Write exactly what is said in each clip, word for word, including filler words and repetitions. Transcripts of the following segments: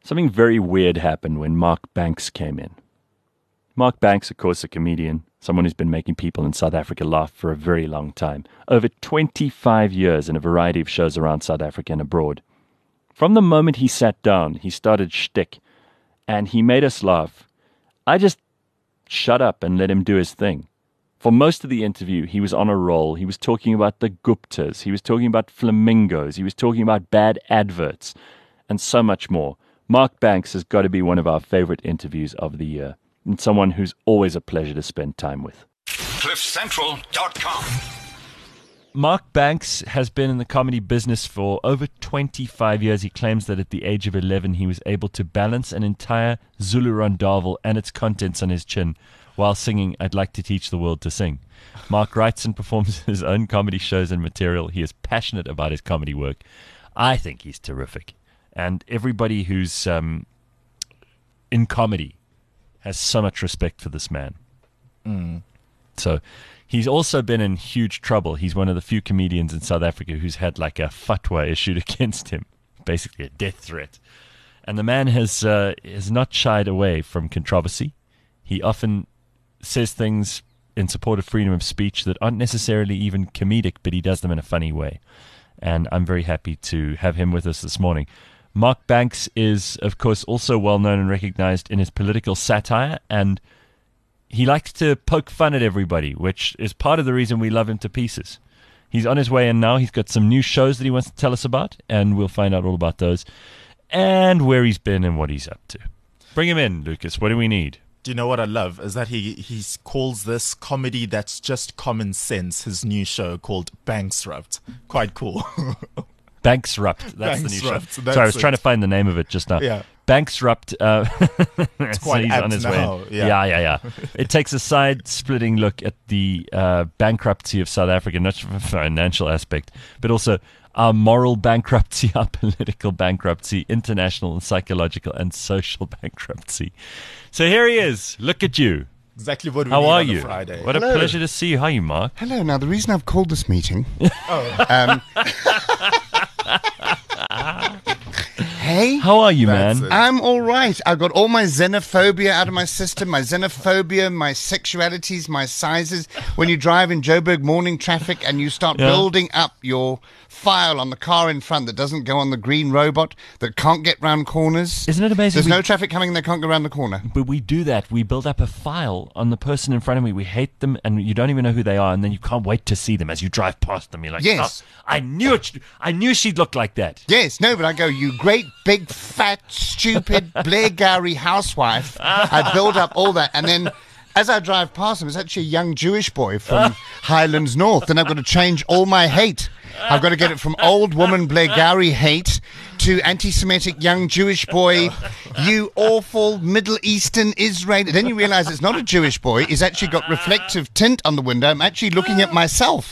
Something very weird happened when Mark Banks came in. Mark Banks, of course, a comedian, someone who's been making people in South Africa laugh for a very long time. Over twenty-five years in a variety of shows around South Africa and abroad. From the moment he sat down, he started shtick, and he made us laugh. I just shut up and let him do his thing. For most of the interview, he was on a roll. He was talking about the Guptas. He was talking about flamingos. He was talking about bad adverts, and so much more. Mark Banks has got to be one of our favorite interviews of the year, and someone who's always a pleasure to spend time with. cliff central dot com. Mark Banks has been in the comedy business for over twenty-five years. He claims that at the age of eleven, he was able to balance an entire Zulu rondavel and its contents on his chin while singing I'd Like to Teach the World to Sing. Mark writes and performs his own comedy shows and material. He is passionate about his comedy work. I think he's terrific. And everybody who's um, in comedy has so much respect for this man. Mm. So he's also been in huge trouble. He's one of the few comedians in South Africa who's had like a fatwa issued against him, basically a death threat. And the man has uh, has not shied away from controversy. He often says things in support of freedom of speech that aren't necessarily even comedic, but he does them in a funny way. And I'm very happy to have him with us this morning. Mark Banks is, of course, also well known and recognized in his political satire, and he likes to poke fun at everybody, which is part of the reason we love him to pieces. He's on his way in now. He's got some new shows that he wants to tell us about, and we'll find out all about those and where he's been and what he's up to. Bring him in, Lucas. What do we need? Do you know what I love is that he he calls this comedy that's just common sense, his new show called Banksrupt. Quite cool. Banksrupt. That's the new show. Banksrupt, Sorry, I was that's trying it. to find the name of it just now. Yeah. Banksrupt. Uh, It's quite he's apt on his way now, in. yeah. yeah, yeah, yeah. It takes a side-splitting look at the uh, bankruptcy of South Africa, not from a financial aspect, but also our moral bankruptcy, our political bankruptcy, international and psychological and social bankruptcy. So here he is. Look at you. Exactly what we How need are on you? a Friday. What a Hello. pleasure to see you. How are you, Mark? Hello. Now, the reason I've called this meeting. Oh. Um, hey. How are you, That's man? it. I'm all right. I've got all my xenophobia out of my system, my xenophobia, my sexualities, my sizes. When you drive in Joburg morning traffic and you start Yeah. building up your file on the car in front that doesn't go on the green robot, that can't get round corners. Isn't it amazing? There's we- no traffic coming, they can't go round the corner. But we do that. We build up a file on the person in front of me. We hate them, and you don't even know who they are, and then you can't wait to see them as you drive past them. You're like, Yes. "Oh, I knew it. I knew she'd look like that." Yes, no, but I go, you great, big, fat, stupid, Blair Gowrie housewife. I build up all that, and then as I drive past him, it's actually a young Jewish boy from Highlands North, and I've got to change all my hate. I've got to get it from old woman Blair Gowrie hate to anti-Semitic young Jewish boy, you awful Middle Eastern Israeli. Then you realize it's not a Jewish boy. He's actually got reflective tint on the window. I'm actually looking at myself.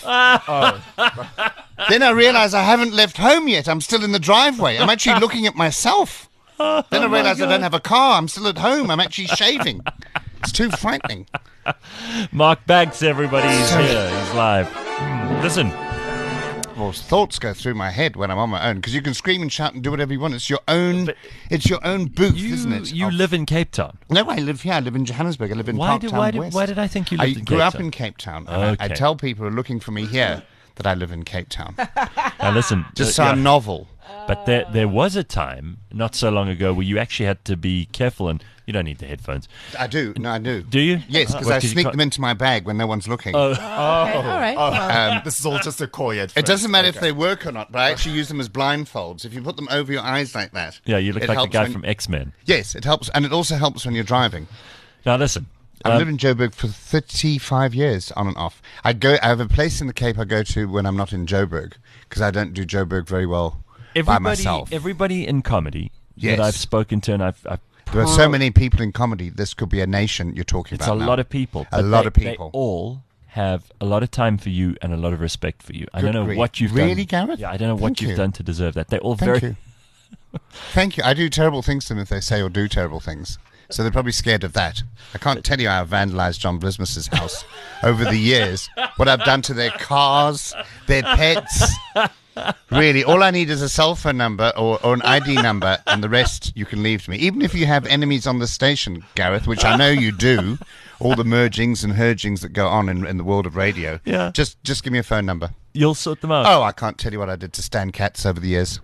Then I realize I haven't left home yet. I'm still in the driveway. I'm actually looking at myself. Then I realize I don't have a car. I'm still at home. I'm actually shaving. It's too frightening. Mark Banks, everybody, he's here. He's live. Hmm, Listen, Well, thoughts go through my head when I'm on my own because you can scream and shout and do whatever you want. It's your own. But it's your own booth, you isn't it? you Of- live in Cape Town. No, I live here. I live in Johannesburg. I live in Why Parktown did why did West. why did I think you I lived in grew Cape up Town? in Cape Town. And I, I Okay. tell people who are looking for me here that I live in Cape Town. Now listen, Just uh, so I'm yeah, novel. but there there was a time not so long ago where you actually had to be careful, and you don't need the headphones, I do. No, I do. do you? Yes, because What, I 'cause you sneak can't- them into my bag when no one's looking. Oh, Okay, all right. well, Um, This is all just a coy at It first. doesn't matter if Okay. they work or not, but I actually use them as blindfolds. If you put them over your eyes like that. yeah, you look it like the helps guy when- from X-Men. Yes, it helps. And it also helps when you're driving. Now listen, I've um, lived in Joburg for thirty-five years, on and off. I go. I have a place in the Cape I go to when I'm not in Joburg, because I don't do Joburg very well by everybody, myself. everybody in comedy Yes. that I've spoken to, and I've, I've There are so many people in comedy, this could be a nation you're talking it's a about now. lot of people. A but lot they- of people. They all have a lot of time for you and a lot of respect for you. I Good don't know grief. what you've done. Really, Gareth? Yeah, I don't know what Thank you've you. done to deserve that. They're all Thank very. you. Thank you. I do terrible things to them if they say or do terrible things. So they're probably scared of that. I can't tell you how I've vandalized John Blismus's house over the years. What I've done to their cars, their pets. Really, all I need is a cell phone number or, or an I D number, and the rest you can leave to me. Even if you have enemies on the station, Gareth, which I know you do, all the mergings and hergings that go on in, in the world of radio, Yeah. just just give me a phone number. You'll sort them out. Oh, I can't tell you what I did to Stan Katz over the years.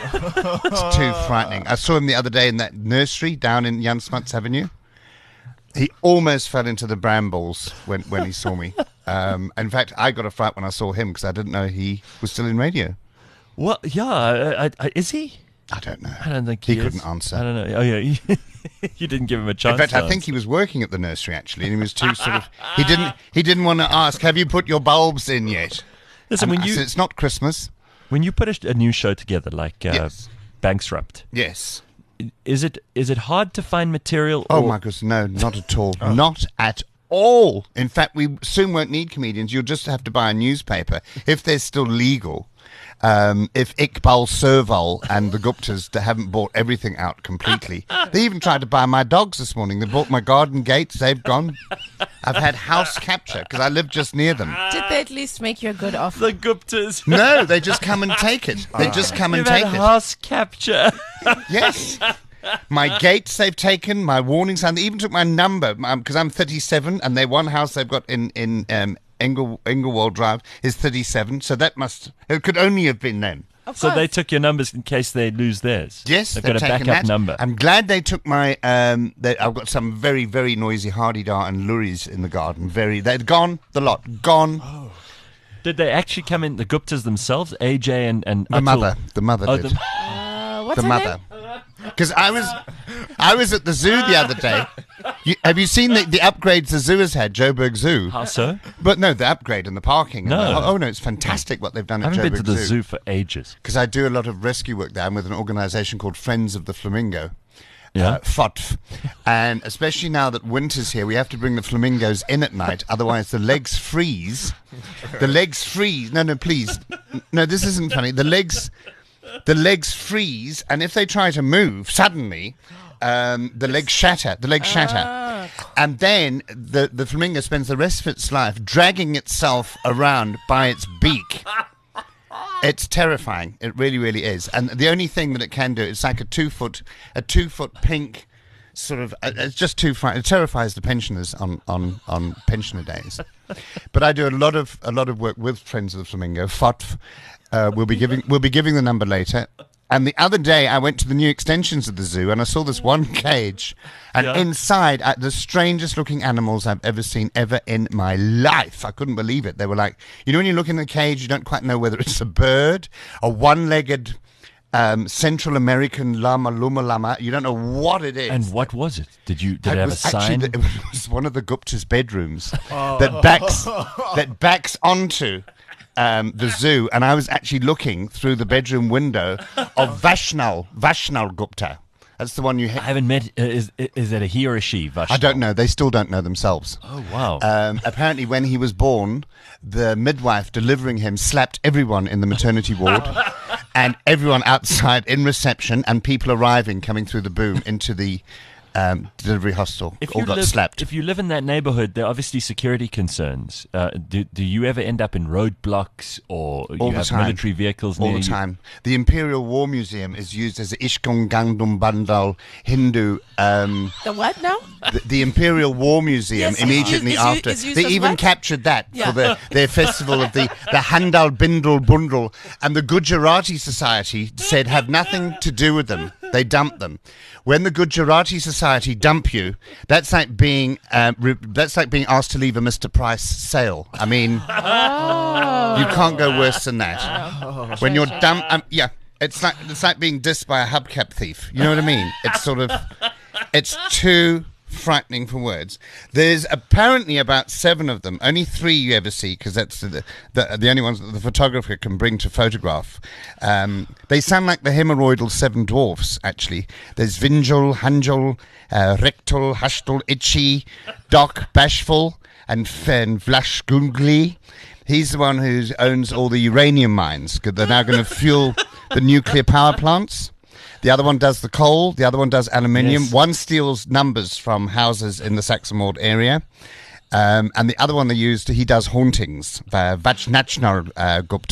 It's too frightening. I saw him the other day in that nursery down in Jan Smuts Avenue. He almost fell into the brambles when, when he saw me. Um, in fact, I got a fright when I saw him because I didn't know he was still in radio. Well, yeah. I, I, I, is he? I don't know. I don't think he, he, couldn't is. answer. I don't know. Oh, yeah. You didn't give him a chance. In fact, to I think answer. he was working at the nursery actually, and he was too sort of. He didn't. He didn't want to ask. Have you put your bulbs in yet? Listen, And when I you said, it's not Christmas. when you put a, a new show together, like uh, Yes. Banksrupt, Yes. is it is it hard to find material? Oh or- my goodness, no, not at all. Not at all. In fact, we soon won't need comedians. You'll just have to buy a newspaper if they're still legal. Um, if Iqbal Serval and the Guptas that haven't bought everything out completely. They even tried to buy my dogs this morning. They bought my garden gates. They've gone. I've had house capture because I live just near them. Did they at least make you a good offer? The Guptas. No, they just come and take it. They just come and You've had take it. house capture. Yes. My gates they've taken, my warning sign. They even took my number because I'm thirty-seven, and they one house they've got in in um, Engel, Engelwald Drive is thirty-seven. So that must it could only have been them. Of So course. they took your numbers in case they lose theirs. Yes, they've they've got a taken backup that. number. I'm glad they took my. Um, they, I've got some very very noisy hardy-dar and luries in the garden. Very, they're gone. The lot gone. Did they actually come in? The Guptas themselves, A J and and The Atul? mother, the mother Oh, did. the, Uh, what's the her mother. name? Because I was, I was at the zoo the other day. You, have you seen the, the upgrades the zoo has had, Joburg Zoo? how so? But no, the upgrade and the parking. and No. the- oh no, it's fantastic what they've done I at haven't Joburg been to the Zoo. zoo for ages. Because I do a lot of rescue work there. I'm with an organisation called Friends of the Flamingo. Yeah. Uh, F O T F. And especially now that winter's here, we have to bring the flamingos in at night. Otherwise, the legs freeze. The legs freeze. No, no, please. No, this isn't funny. The legs, the legs freeze, and if they try to move suddenly, um, the legs shatter. The legs shatter, and then the the flamingo spends the rest of its life dragging itself around by its beak. It's terrifying. It really, really is. And the only thing that it can do, it's like a two foot, a two foot pink, sort of. Uh, it's just too frightening. It terrifies the pensioners on, on, on pensioner days. But I do a lot of a lot of work with Friends of the Flamingo. F O T F. Uh, we'll be giving we'll be giving the number later. And the other day, I went to the new extensions of the zoo, and I saw this one cage, and Yeah. inside, uh, the strangest looking animals I've ever seen ever in my life. I couldn't believe it. They were like, you know, when you look in the cage, you don't quite know whether it's a bird, a one-legged um, Central American llama, luma llama. You don't know what it is. And what was it? Did you did it, It have a was sign? actually the, it was one of the Gupta's bedrooms that backs that backs onto um, the zoo, and I was actually looking through the bedroom window of Vaishnav Vaishnav Gupta. That's the one you. I Ha- haven't met. Uh, is is it a he or a she? Vash? I don't know. They still don't know themselves. Oh wow. Um, apparently, when he was born, the midwife delivering him slapped everyone in the maternity ward and everyone outside in reception, and people arriving coming through the boom into the um, delivery hostel if all you got live, slapped. if you live in that neighborhood, there are obviously security concerns. Uh, do do you ever end up in roadblocks or All you the have time. military vehicles all near the you? time. The Imperial War Museum is used as a Ishkon Gangdum Bandal Hindu. Um, The what now? the, the Imperial War Museum Yes, it's immediately used- it's u- after. it's used They as even what? captured that Yeah. for the, their festival of the, the Handal Bindal Bundal. And the Gujarati Society said have nothing to do with them. They dumped them. When the Gujarati Society dump you, that's like being uh, re- that's like being asked to leave a Mister Price sale. I mean, Oh. you can't go worse than that. When you're dumped, um, yeah, it's like it's like being dissed by a hubcap thief. You know what I mean? It's sort of, it's too frightening for words. There's apparently about seven of them. Only three you ever see because that's the, the the only ones that the photographer can bring to photograph. Um, they sound like the hemorrhoidal seven dwarfs. Actually, there's Vinjal, Hanjal, uh, Rectal, Hashtal, Itchy, Doc, Bashful, and Fen Vlashgungli. He's the one who owns all the uranium mines because they're now going to fuel the nuclear power plants. The other one does the coal. The other one does aluminium. Yes. One steals numbers from houses in the Saxamord area. Um, and the other one they used, he does hauntings, uh, Vajnachnar uh, Gupta.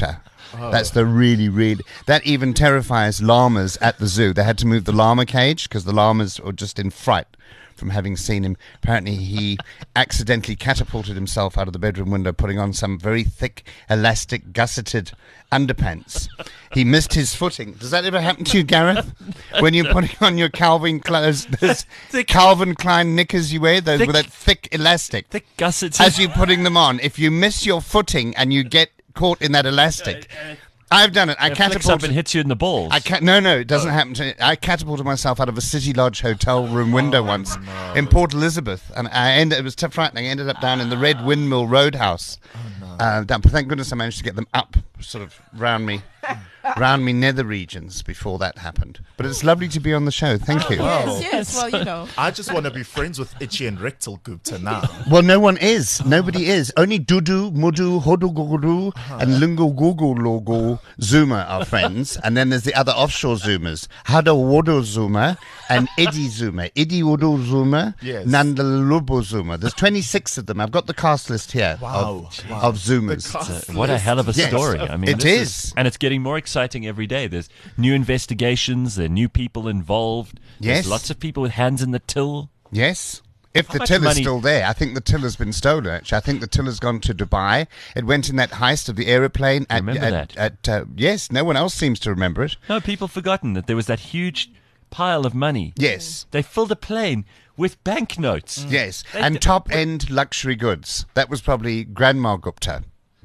That's the really, really... That even terrifies llamas at the zoo. They had to move the llama cage because the llamas were just in fright from having seen him. Apparently he accidentally catapulted himself out of the bedroom window, putting on some very thick, elastic, gusseted underpants. He missed his footing. Does that ever happen to you, Gareth? When you're putting on your Calvin clothes, those Calvin Klein knickers you wear, those Thick- with that thick elastic. The gussets. As you're putting them on, if you miss your footing and you get caught in that elastic... I've done it. I it flicks up catapulted... and hits you in the balls. I ca- no, no, it doesn't happen to I catapulted myself out of a City Lodge hotel room window once in Port Elizabeth, and I ended. It was tough frightening. I ended up down in the Red Windmill Roadhouse. Uh, down, but thank goodness I managed to get them up, sort of round me, round me nether regions before that happened. But it's lovely to be on the show. Thank you. Yes, yes. Well, you know. I just want to be friends with Itchy and Rectal Gupta now. Well, no one is. Nobody is. Only Dudu, Mudu, Hodu Guguru, and Lungu Gugu Logo Zuma are friends. And then there's the other offshore Zumas. Hada Wodo Zuma and Idi Zuma. Idi Wodo Zuma, Yes. Nandalulubo Zuma. There's twenty-six of them. I've got the cast list here Wow. of, Wow. of Zumas. The cast What a hell of a Yes. story. I mean, It this is. And it's getting more exciting every day. There's new investigations, there are new people involved. Yes. There's lots of people with hands in the till. Yes. If How the much till is money- still there, I think the till has been stolen. Actually, I think the till has gone to Dubai. It went in that heist of the aeroplane. At, Remember at, that? At, uh, yes, no one else seems to remember it. No, people forgotten that there was that huge pile of money. Yes. They filled a plane with banknotes. Yes, They and d- top-end luxury goods. That was probably Grandma Gupta.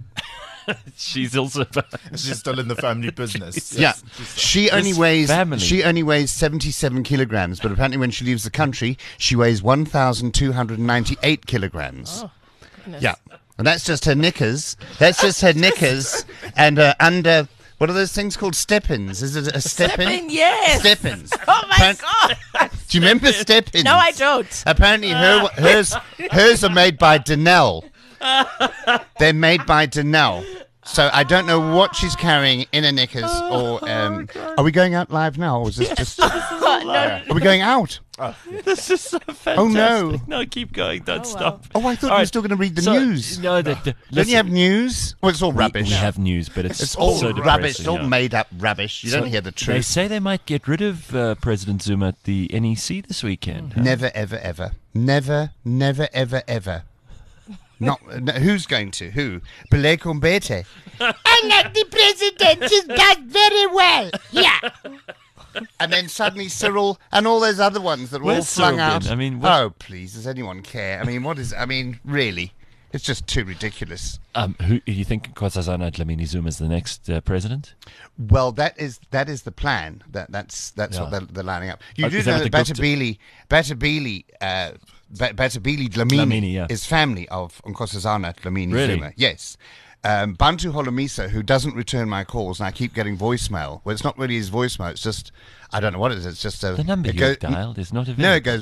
She's also. She's still in the family business. Yeah, she only This weighs family. she only weighs seventy-seven kilograms, but apparently when she leaves the country, she weighs one thousand two hundred ninety-eight kilograms. Oh, goodness. Yeah, and that's just her knickers. That's just her knickers and her under. What are those things called? Step-ins? Is it a step-in? Step-in, yes. Step-ins. Oh my Apparent- God. Do you remember step-ins? No, I don't. Apparently, her, hers hers are made by Danelle. They're made by Danelle. So I don't know what she's carrying in her knickers. Or um, are we going out live now? Or is this just? Oh, no. Are we going out? This is so fantastic. Oh, no. No, keep going. Don't Oh, stop. Oh, I thought All we were right. still going to read the So- news. No, the, the, Don't listen, you have news? Well, it's all we- rubbish. We, have news, but it's, It's all so rubbish. depressing, It's all yeah. made up rubbish. You So don't hear the They truth. say they might get rid of uh, President Zuma at the N E C this weekend. huh? Never, ever, ever. Never, never, ever, ever. Not no, who's going to? Who? Bele Kumbete. I like the president. He does very well. Yeah. And then suddenly Cyril and all those other ones that were all Where's flung Cyril out. been? I mean, what- oh please, does anyone care? I mean, what is? I mean, really, it's just too ridiculous. Um, who you think Nkosazana Dlamini Zuma is the next uh, president? Well, that is that is the plan. That that's that's what Yeah. they're, they're lining up. You Oh, do is that know what that the Gupta- Batabili, Batabili, uh, Ba- Batabili Dlamini, Dlamini, yeah. is family of Nkosazana Dlamini Really? Zuma. Yes. Um, Bantu Holomisa, who doesn't return my calls, and I keep getting voicemail. Well, it's not really his voicemail. It's just I don't know what it is. It's just a The number it you go- have dialed is not available. No, it goes.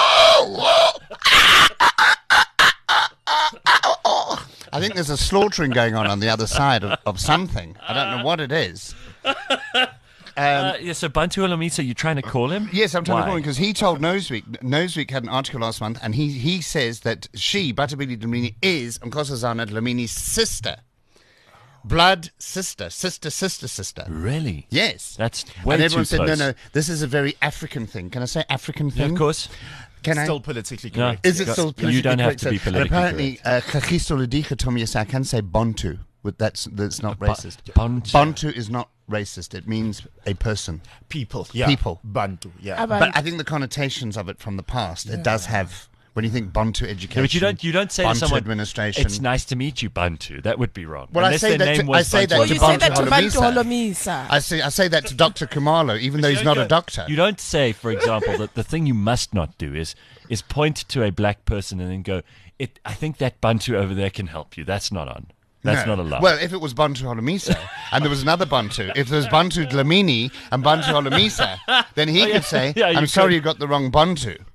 I think there's a slaughtering going on on the other side of, of something. I don't know what it is. Uh, yeah, so Bantu Olomisa, you're trying to call him? Yes, I'm trying Why? to call him because he told Noseweek. Noseweek had an article last month, and he, he says that she, Batabili Dlamini, is Nkosazana Dlamini's sister. Blood sister. Sister, sister, sister. Really? Yes. That's way And everyone too said, close. no, no, this is a very African thing. Can I say African Yeah, thing? of course. Can Still I? politically No. correct. Is it Go- still you politically don't have correct? to be So- politically and apparently, uh, Kagiso Ledika told me, yes, I can say Bantu, but that's, that's not Ba- racist. Bantu. Bantu is not racist. It means a person. People. Yeah. People. Bantu. Yeah. About- But I think the connotations of it from the past, it does have, when you think Bantu education, Yeah, but you don't you don't say to Bantu someone administration. it's nice to meet you, Bantu. That would be wrong. Well, I Unless say their that name to- was I say Bantu. that Well, to you Bantu say that to Bantu Holomisa. Holomisa. I say I say that to Doctor Kumalo, even though he's not a doctor. You don't say, for example, that the thing you must not do is is point to a black person and then go, "It. I think that Bantu over there can help you." That's not on. That's No. not allowed. Well, if it was Bantu Holomisa and there was another Bantu, if there was Bantu Dlamini and Bantu Holomisa, then he could say, Yeah, you I'm sorry could. you got the wrong Bantu.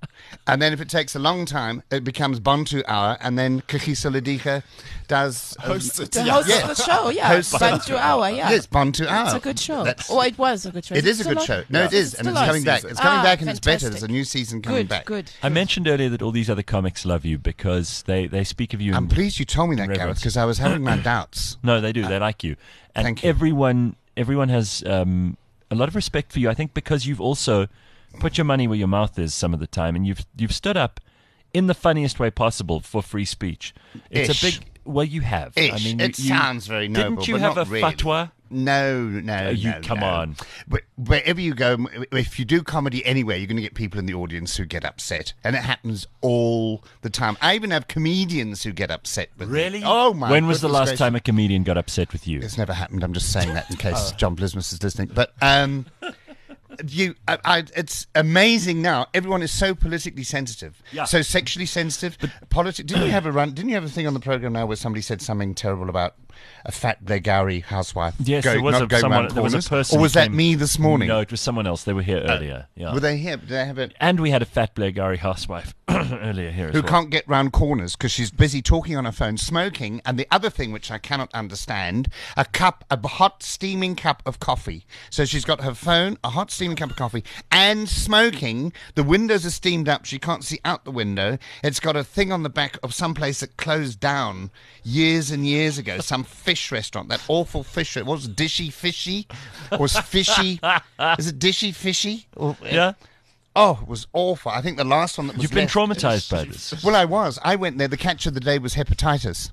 And then if it takes a long time, it becomes Bantu Hour, and then Kagiso Lediga does uh, Hosts it. The Yeah. host Yeah. of the show, yeah. Host- Bantu Hour, yeah. Yes, Bantu Hour. It's a good show. That's- Oh, it was a good show. It is a still good on? show. No, Yeah. it is, It's and it's still on. coming back. Season. It's coming Ah, back, and it's better. fantastic. There's a new season coming Good, back. good. I mentioned earlier that all these other comics love you because they, they speak of you. I'm in, pleased you told me that, Gareth, reverence. because I was having my doubts. No, they do. They like you, and Thank you. everyone everyone has um, a lot of respect for you. I think because you've also put your money where your mouth is some of the time, and you've you've stood up in the funniest way possible for free speech. It's Ish. a big. Well, you have. Ish. I mean, it you, you- sounds very noble, Didn't you but have not a really. fatwa? No, no, Oh, you no, come no. on. But wherever you go, if you do comedy anywhere, you're going to get people in the audience who get upset, and it happens all the time. I even have comedians who get upset with me. Really? Oh my! When was the goodness last gracious. time a comedian got upset with you? It's never happened. I'm just saying that in case Oh. John Blismus is listening. But um, you, I, I, it's amazing now. Everyone is so politically sensitive, Yeah. so sexually sensitive. Politi- didn't you have a run? Didn't you have a thing on the program now where somebody said something terrible about a fat Blegauri housewife? Yes, going, there was not a, going someone, round there was a corners? person. Or was who that came- me this morning? No, it was someone else. They were here earlier. Yeah. Were they here? Did they have it? And we had a fat Blairgowrie housewife earlier here as Who well. can't get round corners because she's busy talking on her phone, smoking, and the other thing which I cannot understand, a cup, a hot steaming cup of coffee. So she's got her phone, a hot steaming cup of coffee, and smoking. The windows are steamed up. She can't see out the window. It's got a thing on the back of some place that closed down years and years ago. Some fish restaurant, that awful fish. What was it, Dishy Fishy? Or was Fishy? Is it Dishy Fishy? Or, Yeah? Oh, it was awful. I think the last one that was You've been left- traumatized by this. Well, I was. I went there. The catch of the day was hepatitis.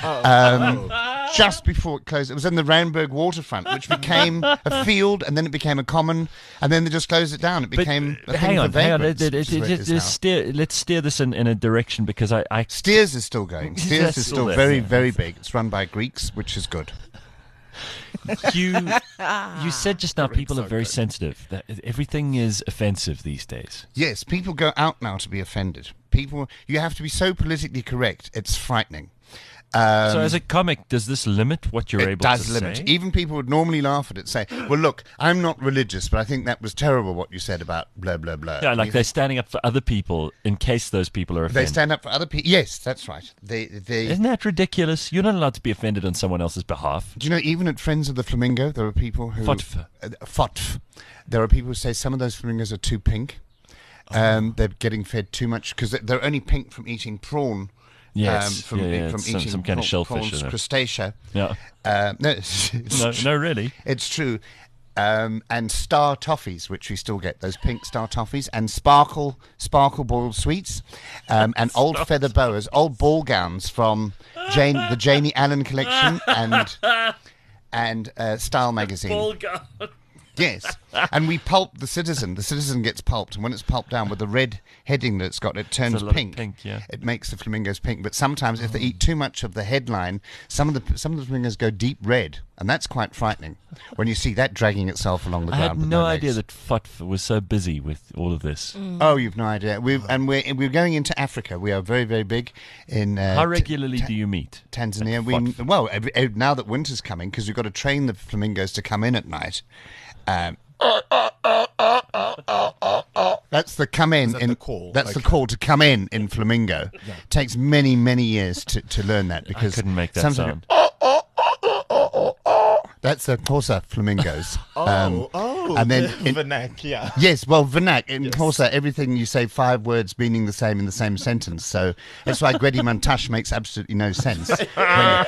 Um, just before it closed. It was in the Randburg waterfront, which became a field, and then it became a common, and then they just closed it down. It But became a hang thing on, for hang on. vagrants, It- it- which is it- where it- it is let's now. steer, let's steer this in, in a direction because I, I Steers is still going. Steers That's is still still there, very, yeah. very big. It's run by Greeks, which is good. you you said just now people are very sensitive. That everything is offensive these days. Yes, people go out now to be offended. People, you have to be so politically correct. It's frightening. Um, So, as a comic, does this limit what you're it able does to limit. say? Even people would normally laugh at it, say, "Well, look, I'm not religious, but I think that was terrible what you said about blah blah blah." Yeah, like You they're standing up for other people in case those people are They offended. stand up for other people. Yes, that's right. They, they. Isn't that ridiculous? You're not allowed to be offended on someone else's behalf. Do you know, even at Friends of the Flamingo, there are people who. Fotf. Uh, Fotf. There are people who say some of those flamingos are too pink. Um, they're getting fed too much because they're only pink from eating prawn. Yes, um, from, yeah, yeah, from it's some- eating some kind of prawn- shellfish, prawns, isn't it? crustacea. Yeah. Uh, no, it's, it's No, true. no, really. It's true. Um, and star toffees, which we still get, those pink star toffees, and sparkle sparkle boiled sweets, um, and old feather boas, old ball gowns from Jane, the Janie Allen collection, and and uh, Style magazine. Yes, and we pulp the Citizen. The Citizen gets pulped, and when it's pulped down with the red heading that it's got, it turns a lot of pink. pink, yeah. It makes the flamingos pink. But sometimes, if they eat too much of the headline, some of the some of the flamingos go deep red, and that's quite frightening when you see that dragging itself along the I ground. had with no legs. idea that F U T F was so busy with all of this. Oh, you've no idea. We've and we're we're going into Africa. We are very very big in. Uh, How T- regularly Ta- do you meet? Tanzania? At We F U T F? well every, eh, now that winter's coming because we've got to train the flamingos to come in at night. Um, that's the come in that in the call? That's Okay. the call to come in in flamingo. Takes many many years to, to learn that I because couldn't make that sometimes- sound. That's the Xhosa flamingos. Oh, oh, and then the in- vernac, yeah. Yes, well, vernac. In Xhosa, everything you say five words meaning the same in the same sentence. So that's why Gwedi Mantash makes absolutely no sense. When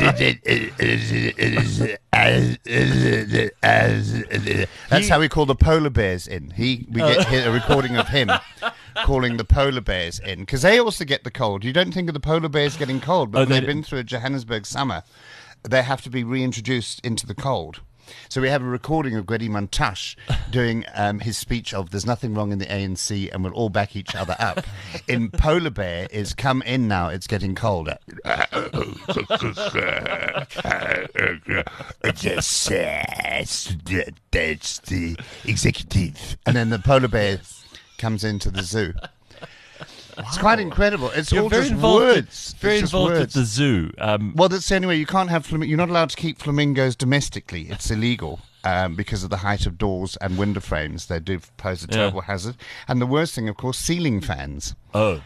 you- that's how we call the polar bears in. He we get here a recording of him calling the polar bears in because they also get the cold. You don't think of the polar bears getting cold, but Oh, when they they've d- been through a Johannesburg summer, they have to be reintroduced into the cold. So we have a recording of Gwedi Mantash doing um, his speech of "There's nothing wrong in the A N C and we'll all back each other up." In Polar Bear is "Come in now, it's getting cold." Yes, that's the executive. And then the Polar Bear comes into the zoo. It's quite incredible. It's You're all very just involved, words. With, very It's just involved with words. the zoo. Um, Well, that's the only way. You can't have flam- You're not allowed to keep flamingos domestically. It's illegal. um, because of the height of doors and window frames. They do pose a Yeah. terrible hazard. And the worst thing, of course, ceiling fans. Oh,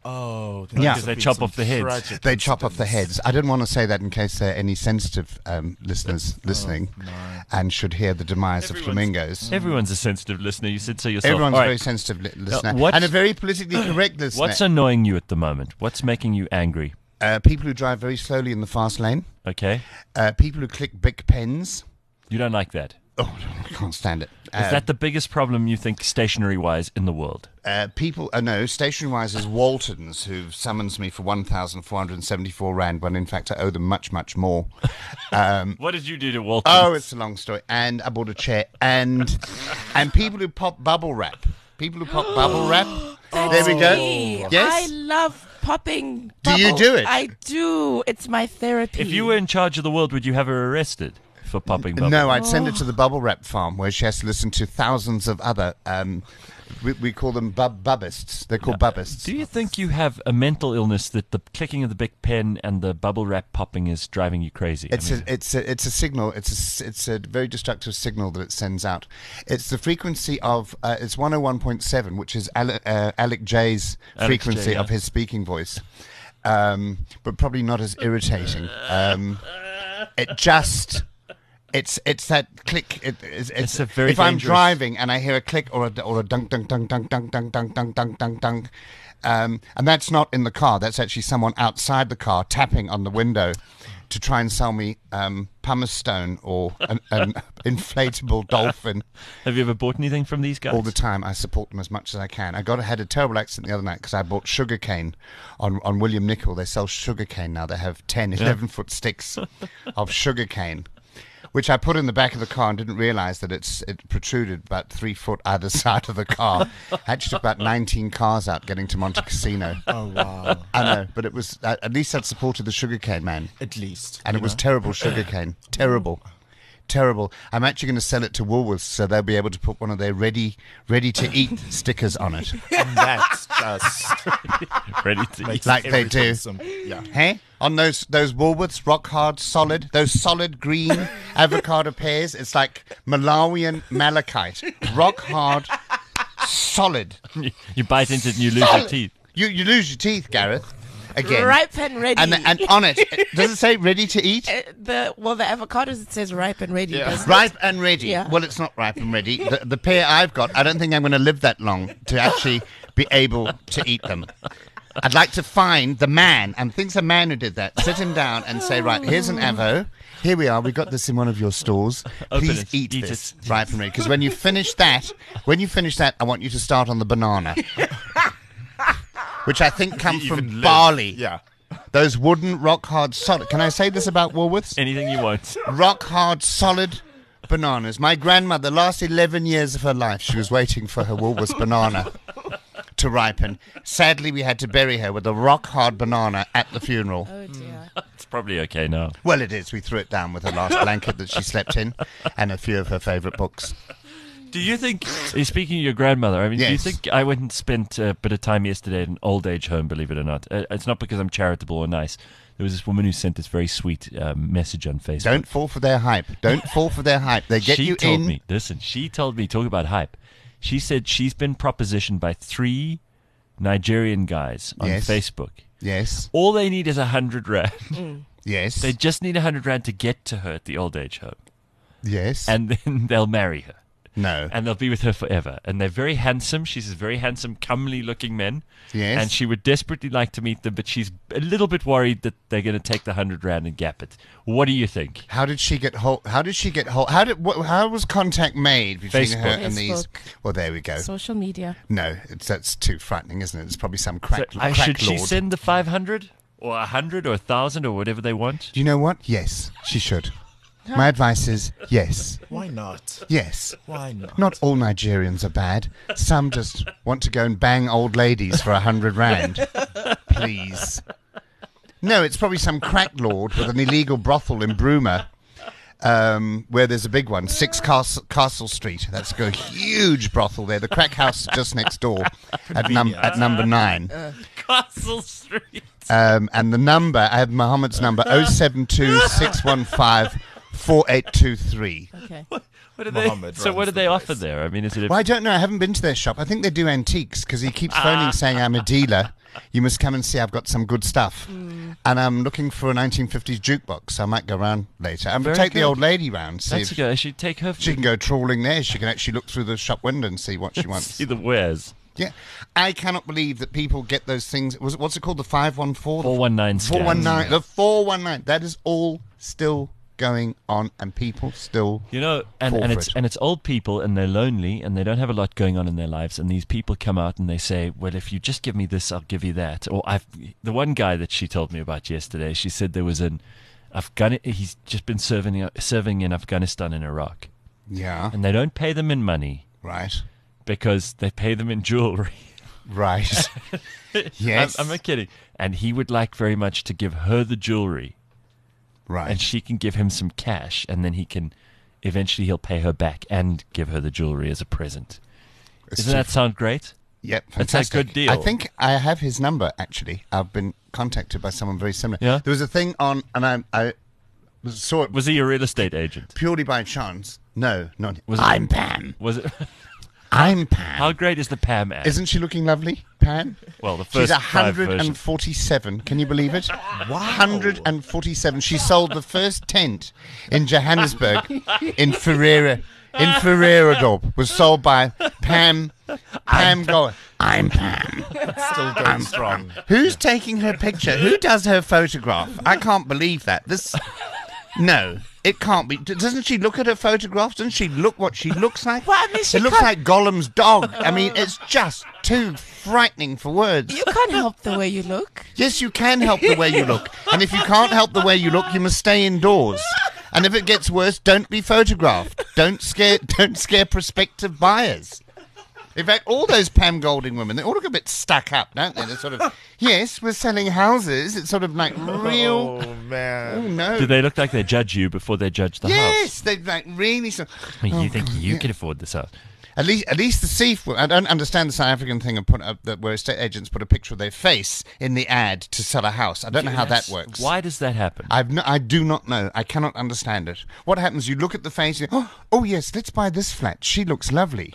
Oh, Yeah. must have They been chop some off the heads. tragic They chop off the incidents. heads. I didn't want to say that in case there are any sensitive um, listeners listening and should hear the demise of Everyone's- flamingos. everyone's a sensitive listener. You said so yourself. Everyone's All a right. very sensitive li- listener. what's- and a very politically correct listener. What's annoying you at the moment? What's making you angry? uh, people who drive very slowly in the fast lane. Okay, Uh, people who click big pens. you don't like that. Oh, I can't stand it. Is Uh, that the biggest problem you think stationary-wise in the world? Uh, people, uh, no, station-wise is Waltons, who summons me for one thousand four hundred seventy-four rand, when in fact I owe them much, much more. Um, What did you do to Walton? oh, it's a long story. And I bought a chair. And and people who pop bubble wrap. People who pop bubble wrap. There we go. Me. I Yes? love popping. Do you bubble. do it? I do. It's my therapy. If you were in charge of the world, would you have her arrested for popping bubble? No, I'd send it to the bubble wrap farm where she has to listen to thousands of other, um, we, we call them bub bubbists. They're called bubbists. Do you think you have a mental illness that the clicking of the big pen and the bubble wrap popping is driving you crazy? I It's mean, a, it's a, it's a signal. It's a, s- it's a very destructive signal that it sends out. It's the frequency of, uh, it's one oh one point seven, which is Ale, uh, Alec J's Alex frequency J, yeah. of his speaking voice, um, but probably not as irritating. Um, it just. It's it's that click. It, it's, it's, It's a very if I'm dangerous- driving and I hear a click or a or a dunk dunk dunk dunk dunk dunk dunk dunk dunk dunk dunk, um, and that's not in the car. That's actually someone outside the car tapping on the window to try and sell me um, pumice stone or an, an inflatable dolphin. have you ever bought anything from these guys? All the time, I support them as much as I can. I got had a terrible accident the other night because I bought sugarcane on on William Nicol. They sell sugarcane now. They have ten, eleven foot sticks of sugarcane, which I put in the back of the car and didn't realize that it's it protruded about three foot either side of the car. I actually took about nineteen cars out getting to Monte Cassino. Oh wow! I know, but it was at at least I'd supported the sugarcane man, At least, and you it was know? terrible sugarcane, terrible. Terrible. I'm actually going to sell it to Woolworths so they'll be able to put one of their ready, ready to eat stickers on it, and that just Ready to makes eat. like they everything do. sim- yeah. Hey, on those those Woolworths rock hard solid, those solid green avocado pears. It's like Malawian malachite, rock hard, solid. You, you bite into it and you lose your Solid. teeth. You you lose your teeth, Gareth. Again. ripe and ready. And and on it, does it say ready to eat? Uh, the well, the avocados it says ripe and ready. Yeah. doesn't it? Ripe and ready. Yeah. Well, it's not ripe and ready. The, the pear I've got, I don't think I'm going to live that long to actually be able to eat them. I'd like to find the man, and thinks a man who did that, sit him down and say, right, here's an avo. Here we are. We got this in one of your stores. Open Please it. eat, Eat this. it. Ripe and ready. Because when you finish that, when you finish that, I want you to start on the banana. Which I think come You from even live. barley. Yeah. Those wooden, rock hard, solid. Can I say this about Woolworths? Anything you want. Rock hard, solid bananas. My grandmother, last eleven years of her life, she was waiting for her Woolworths banana to ripen. Sadly, we had to bury her with a rock hard banana at the funeral. Oh dear. It's probably okay now. Well, it is. We threw it down with her last blanket that she slept in and a few of her favourite books. Do you think, uh, speaking of your grandmother, I mean, do you Yes. think I went and spent a bit of time yesterday at an old age home, believe it or not? Uh, it's not because I'm charitable or nice. There was this woman who sent this very sweet um, message on Facebook. Don't fall for their hype. Don't fall for their hype. They get she you told in. me, listen, she told me, talk about hype. She said she's been propositioned by three Nigerian guys on Yes. Facebook. Yes. All they need is a hundred rand. Yes. They just need a hundred rand to get to her at the old age home. yes. And then they'll marry her. no. And they'll be with her forever. And they're very handsome. She's a very handsome, comely looking men. Yes. And she would desperately like to meet them, but she's a little bit worried that they're going to take the hundred rand and gap it. What do you think? How did she get hold? How did she get hold? How did? What, how was contact made between her Facebook. and these? Facebook. Well, there we go. Social media. No, it's that's too frightening, isn't it? It's probably some crack. So, uh, crack should she lord. send the five hundred or a hundred or a thousand or whatever they want? Do you know what? Yes, she should. My advice is yes, Why not? yes. Why not? Not all Nigerians are bad. Some just want to go and bang old ladies for a hundred rand. Please. No, it's probably some crack lord with an illegal brothel in Bruma, um, where there's a big one, Six Castle, Castle Street. That's a huge brothel there. The crack house is just next door at, num- at number nine. Castle Street. Um, and the number, I have Mohammed's number, oh seven two, six one five, four eight two three. Okay. What do they, Mohammed so what runs do the they place. offer there? I mean, is it a Well, I don't know. I haven't been to their shop. I think they do antiques because he keeps phoning saying, I'm a dealer. You must come and see. I've got some good stuff. Mm. And I'm looking for a nineteen fifties jukebox. So I might go round later. And Very take the good. old lady round. See That's if good. I should take her. she can go trawling there. She can actually look through the shop window and see what she wants. see the wares. Yeah. I cannot believe that people get those things. Was it, what's it called? The five one four? four one nine scams. four one nine. The four one nine. That is all still going on and people still... You know, and, Fall and for it's it. and it's old people and they're lonely and they don't have a lot going on in their lives, and these people come out and they say, well, if you just give me this, I'll give you that. Or I've the one guy that she told me about yesterday, she said there was an Afghan he's just been serving serving in Afghanistan and Iraq, Yeah. and they don't pay them in money Right. because they pay them in jewelry. Right. Yes. I'm, I'm not kidding. And he would like very much to give her the jewelry, Right. and she can give him some cash, and then he can eventually he'll pay her back and give her the jewelry as a present. It's Doesn't too- that sound great? Yep, That's a fantastic. good deal. I think I have his number, actually. I've been contacted by someone very similar. Yeah? There was a thing on, and I, I saw it Was he a real estate agent? purely by chance. No, not... Was it- I'm Pam. Was it? I'm Pam. How great is the Pam ad? Isn't she looking lovely, Pam? Well, the She's first five one versions. forty-seven. Can you believe it? Wow. one forty-seven. She sold the first tent in Johannesburg in Ferreira. In Ferreiradorp. Was sold by Pam. Pam Goer. I'm Pam. Still going strong. Who's taking her picture? Who does her photograph? I can't believe that. This... No, it can't be. D- Doesn't she look at her photographs? Doesn't she look what she looks like? Well, I mean, she it looks can't- like Gollum's dog. I mean, it's just too frightening for words. You can't help the way you look. Yes, you can help the way you look. And if you can't help the way you look, you must stay indoors. And if it gets worse, don't be photographed. Don't scare don't scare prospective buyers. In fact, all those Pam Golding women, they all look a bit stuck up, don't they? They're sort of, yes, we're selling houses. It's sort of like real... Oh, man. Oh, no. Do they look like they judge you before they judge the house? Yes, they like really... So, I mean, you Oh, think God, you yeah. can afford this house? At least, at least the seafood. I don't understand the South African thing of put up that where estate agents put a picture of their face in the ad to sell a house. I don't know how that works. Why does that happen? I've no, I do not know. I cannot understand it. What happens? You look at the face. You go, oh, oh yes, let's buy this flat. She looks lovely.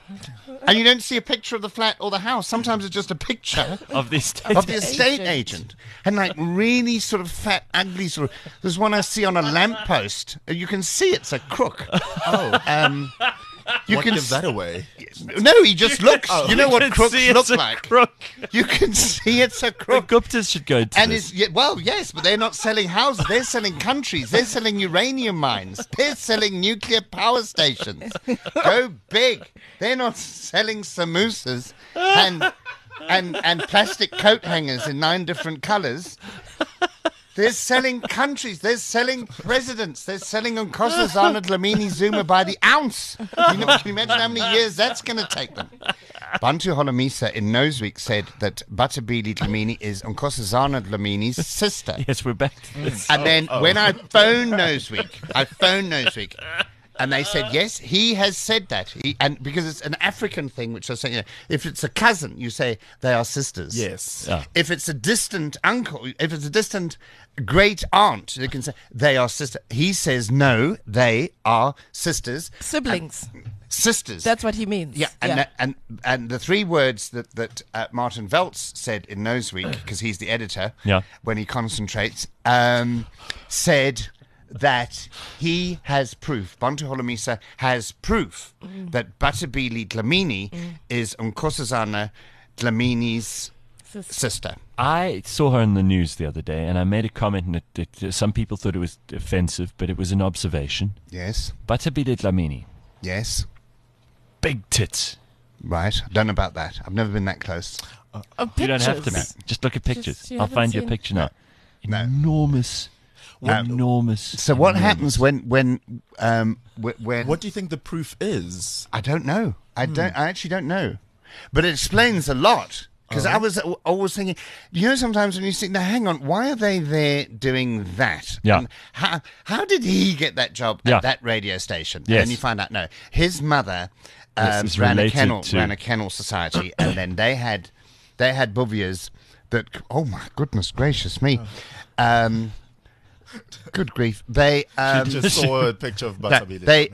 And you don't see a picture of the flat or the house. Sometimes it's just a picture Of the estate of the estate agent. agent. And like really sort of fat, ugly sort of. There's one I see on a lamppost. You can see it's a crook. Oh, Um, you what can gives that away? No, he just looks. you know You what can crooks see it's look a like. crook. You can see it's a The crook. Guptas should go to And this. it's, yeah, well, yes, but they're not selling houses. They're selling countries. They're selling uranium mines. They're selling nuclear power stations. Go big. They're not selling samosas and and and plastic coat hangers in nine different colours. They're selling countries. They're selling presidents. They're selling Nkosazana Dlamini Zuma by the ounce. You know, can you imagine how many years that's going to take them? Bantu Holomisa in Noseweek said that Batabili Dlamini is Nkosazana Dlamini's sister. Yes, we're back to this. And then when I phoned Noseweek, I phoned Noseweek, and they said yes, he has said that. He, and because it's an African thing, which I say, you know, if it's a cousin, you say they are sisters. Yes. Yeah. If it's a distant uncle, if it's a distant great aunt, you can say they are sister. He says no, they are sisters. Siblings. Sisters. That's what he means. Yeah, and that- and and the three words that that uh, Martin Veltz said in Noseweek, because he's the editor, Yeah. when he concentrates, um, said that he has proof. Bantu Holomisa has proof that Batabili Dlamini is Nkosazana Dlamini's Sister. sister. I saw her in the news the other day, and I made a comment, and it, it, some people thought it was offensive, but it was an observation. Yes, Batabile Dlamini, yes, big tits. right. I don't know about that. I've never been that close. Oh, You don't have to be. pictures. Just look at pictures. Just- you I'll haven't find you a seen- picture now. No. Enormous. Enormous. So what enormous. happens when when um wh- when What do you think the proof is? I don't know. I Hmm. don't. I actually don't know. But it explains a lot. Because Uh-huh. I was al- always thinking, you know, sometimes when you think, now hang on, why are they there doing that? Yeah. And how how did he get that job Yeah. at that radio station? Yes. And then you find out, no, his mother Yes, um, it's ran a related kennel to- ran a kennel society, and then they had they had bouviers that. Oh my goodness gracious me. Um, good grief! They um, Just saw a picture of that- Batabile. they Okay.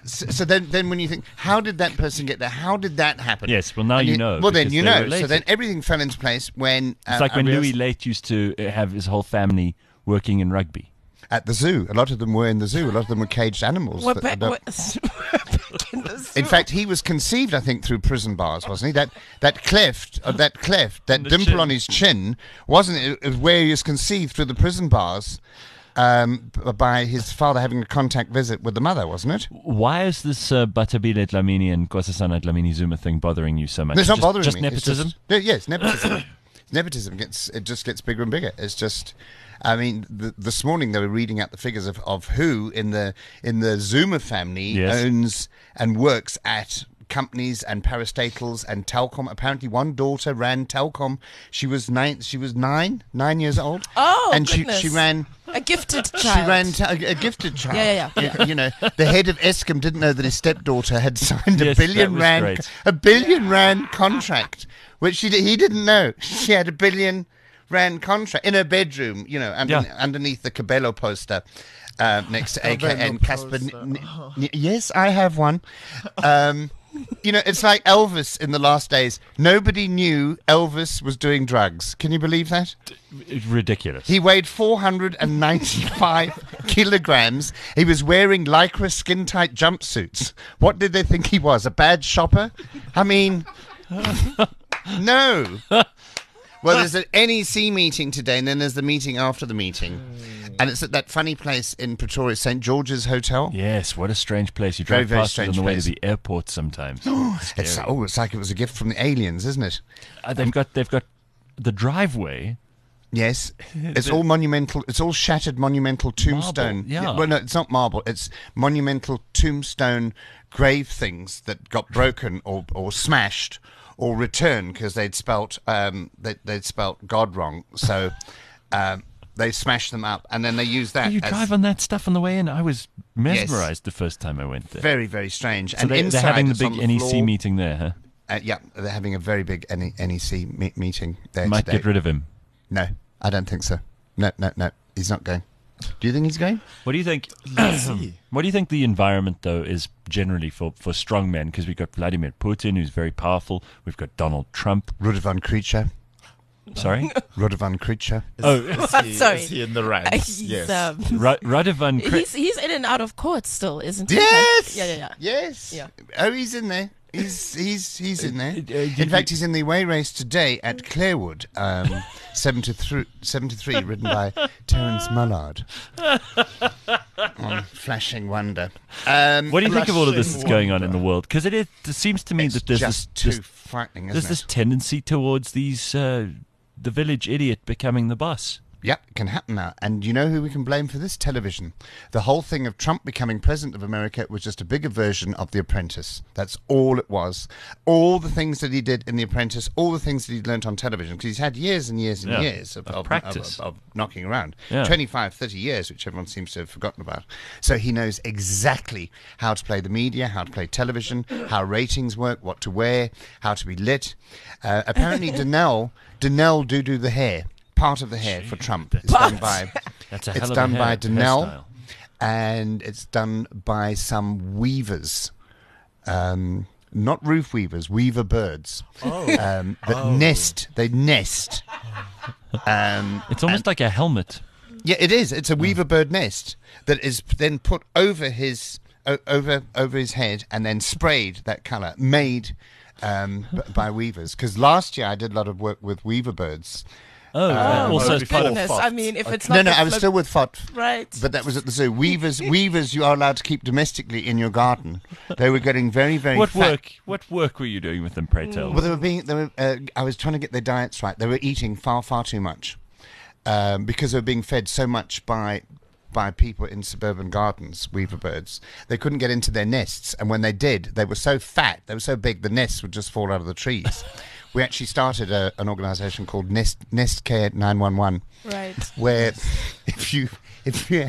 so, so then, then when you think, how did that person get there? How did that happen? Yes, well, now And you know, Well, then because you they're know. So related. then everything fell into place when. Uh, It's like I when Louis realised- Late used to uh, have his whole family working in rugby. At the zoo. A lot of them were in the zoo. A lot of them were caged animals. We're that- back, that- we're back in the zoo. in fact, he was conceived, I think, through prison bars, wasn't he? That that cleft, uh, that cleft, that the dimple chin. on his chin, wasn't it? It was where he was conceived through the prison bars um, b- by his father having a contact visit with the mother, wasn't it? Why is this uh, Batabile Dlamini and Kwasasana Dlamini Zuma thing bothering you so much? No, it's not just, bothering just me. It's nepotism? just- no, yes, nepotism. Nepotism gets it just gets bigger and bigger. It's just, I mean, th- this morning they were reading out the figures of, of who in the in the Zuma family Yes. owns and works at companies and parastatals and Telcom. Apparently, one daughter ran Telcom. She was nine. She was nine, nine years old. Oh, and she goodness. she ran. A gifted child. She ran t- a, a gifted child. Yeah, yeah, yeah. You, you know, the head of Eskom didn't know that his stepdaughter had signed a Yes, that billion was rand, great. a billion rand contract, which she, he didn't know. She had a billion rand contract in her bedroom. You know, under, Yeah. underneath the Cabello poster. Uh, next to A K Cabello and Casper. poster. N- n- yes, I have one. Um, you know, it's like Elvis in the last days. Nobody knew Elvis was doing drugs. Can you believe that? It's ridiculous. He weighed four hundred ninety-five kilograms. He was wearing lycra skin-tight jumpsuits. What did they think he was? A bad shopper? I mean, no. Well, there's an N E C meeting today, and then there's the meeting after the meeting. And it's at that funny place in Pretoria, Saint George's Hotel. Yes, what a strange place. You Very, drive very past it on strange the way place. to the airport sometimes. It's, Scary. oh, it's like it was a gift from the aliens, isn't it? Uh, they've got they've got the driveway. Yes, it's all monumental. It's all shattered monumental tombstone. Marble, yeah. Well, no, it's not marble. It's monumental tombstone grave things that got broken or, or smashed or returned because they'd spelt um, they, they'd spelt God wrong. So um, they smashed them up and then they used that. You as drive on that stuff on the way in. I was mesmerized the first time I went there. very very strange. so and they, they're inside having the it's on big the N E C floor. meeting there, huh? Uh, yeah, they're having a very big N E C me- meeting there Might today. get rid of him. No, I don't think so. No, no, no. He's not going. Do you think he's going? What do you think? Let's see. What do you think the environment, though, is generally for, for strong men? Because we've got Vladimir Putin, who's very powerful. We've got Donald Trump. Rudovan Creature. Sorry? Rudovan Creature. Oh, Is he, Sorry. is he in the Uh, ranks? he's, Yes. um, Ra- Radovan. Kra- he's he's in and out of court still, isn't he? Yes. Yeah, yeah, yeah. Yes. Yeah. Oh, he's in there. He's he's he's in there. Uh, uh, did In fact, you- he's in the away race today at Clarewood, um, seventy-three, seventy-three, ridden by Terence Mullard. On Flashing Wonder. Um, what do you think of all of this that's Blushing going on in wonder. the world? Because it, is- it seems to me it's that there's just this, too this, frightening, there's isn't this it? tendency towards these uh, the village idiot becoming the boss. Yep, it can happen now. And you know who we can blame for this? Television. The whole thing of Trump becoming president of America was just a bigger version of The Apprentice. That's all it was. All the things that he did in The Apprentice, all the things that he learnt on television, because he's had years and years and Yeah, years of, of of, practice. Of, of, of knocking around. Yeah. twenty-five, thirty years, which everyone seems to have forgotten about. So he knows exactly how to play the media, how to play television, how ratings work, what to wear, how to be lit. Uh, apparently, Danelle, Danelle do do the hair. Part of the hair for Trump is done by That's a it's hell of done a by hair, Danelle, hairstyle. and it's done by some weavers, um, not roof weavers, weaver birds um, that nest. They nest. Um, It's almost like a helmet. yeah, it is. It's a weaver bird nest that is then put over his o- over over his head and then sprayed that colour, made um, b- by weavers. Because last year I did a lot of work with weaver birds. Oh, Um, also oh, as part of Goodness, Fox. I mean, if it's No, not no, the I was flip- still with F O T. right. But that was at the zoo. Weavers, weavers, you are allowed to keep domestically in your garden. They were getting very, very what fat. work? What work were you doing with them? Pray tell. Well, they were being. They were. Uh, I was trying to get their diets right. They were eating far, far too much um, because they were being fed so much by by people in suburban gardens. Weaver birds. They couldn't get into their nests, and when they did, they were so fat. They were so big, the nests would just fall out of the trees. We actually started a, an organisation called Nest Nest Care nine one one. Right. Where if you if you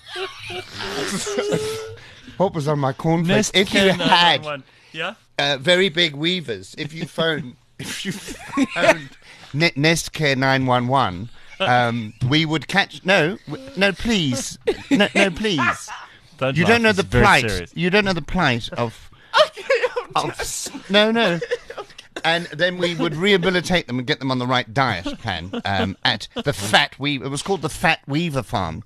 what was on my cornflakes? Nest If you Care had nine one one. Yeah. uh, very big weavers, if you phone if you phoned Ne- Nest Care nine one one, um, we would catch no w- no please no no please Don't You laugh, don't know it's the very plight. serious. You don't know the plight of. of no, no. And then we would rehabilitate them and get them on the right diet plan um, at the Fat Weaver. It was called the Fat Weaver Farm,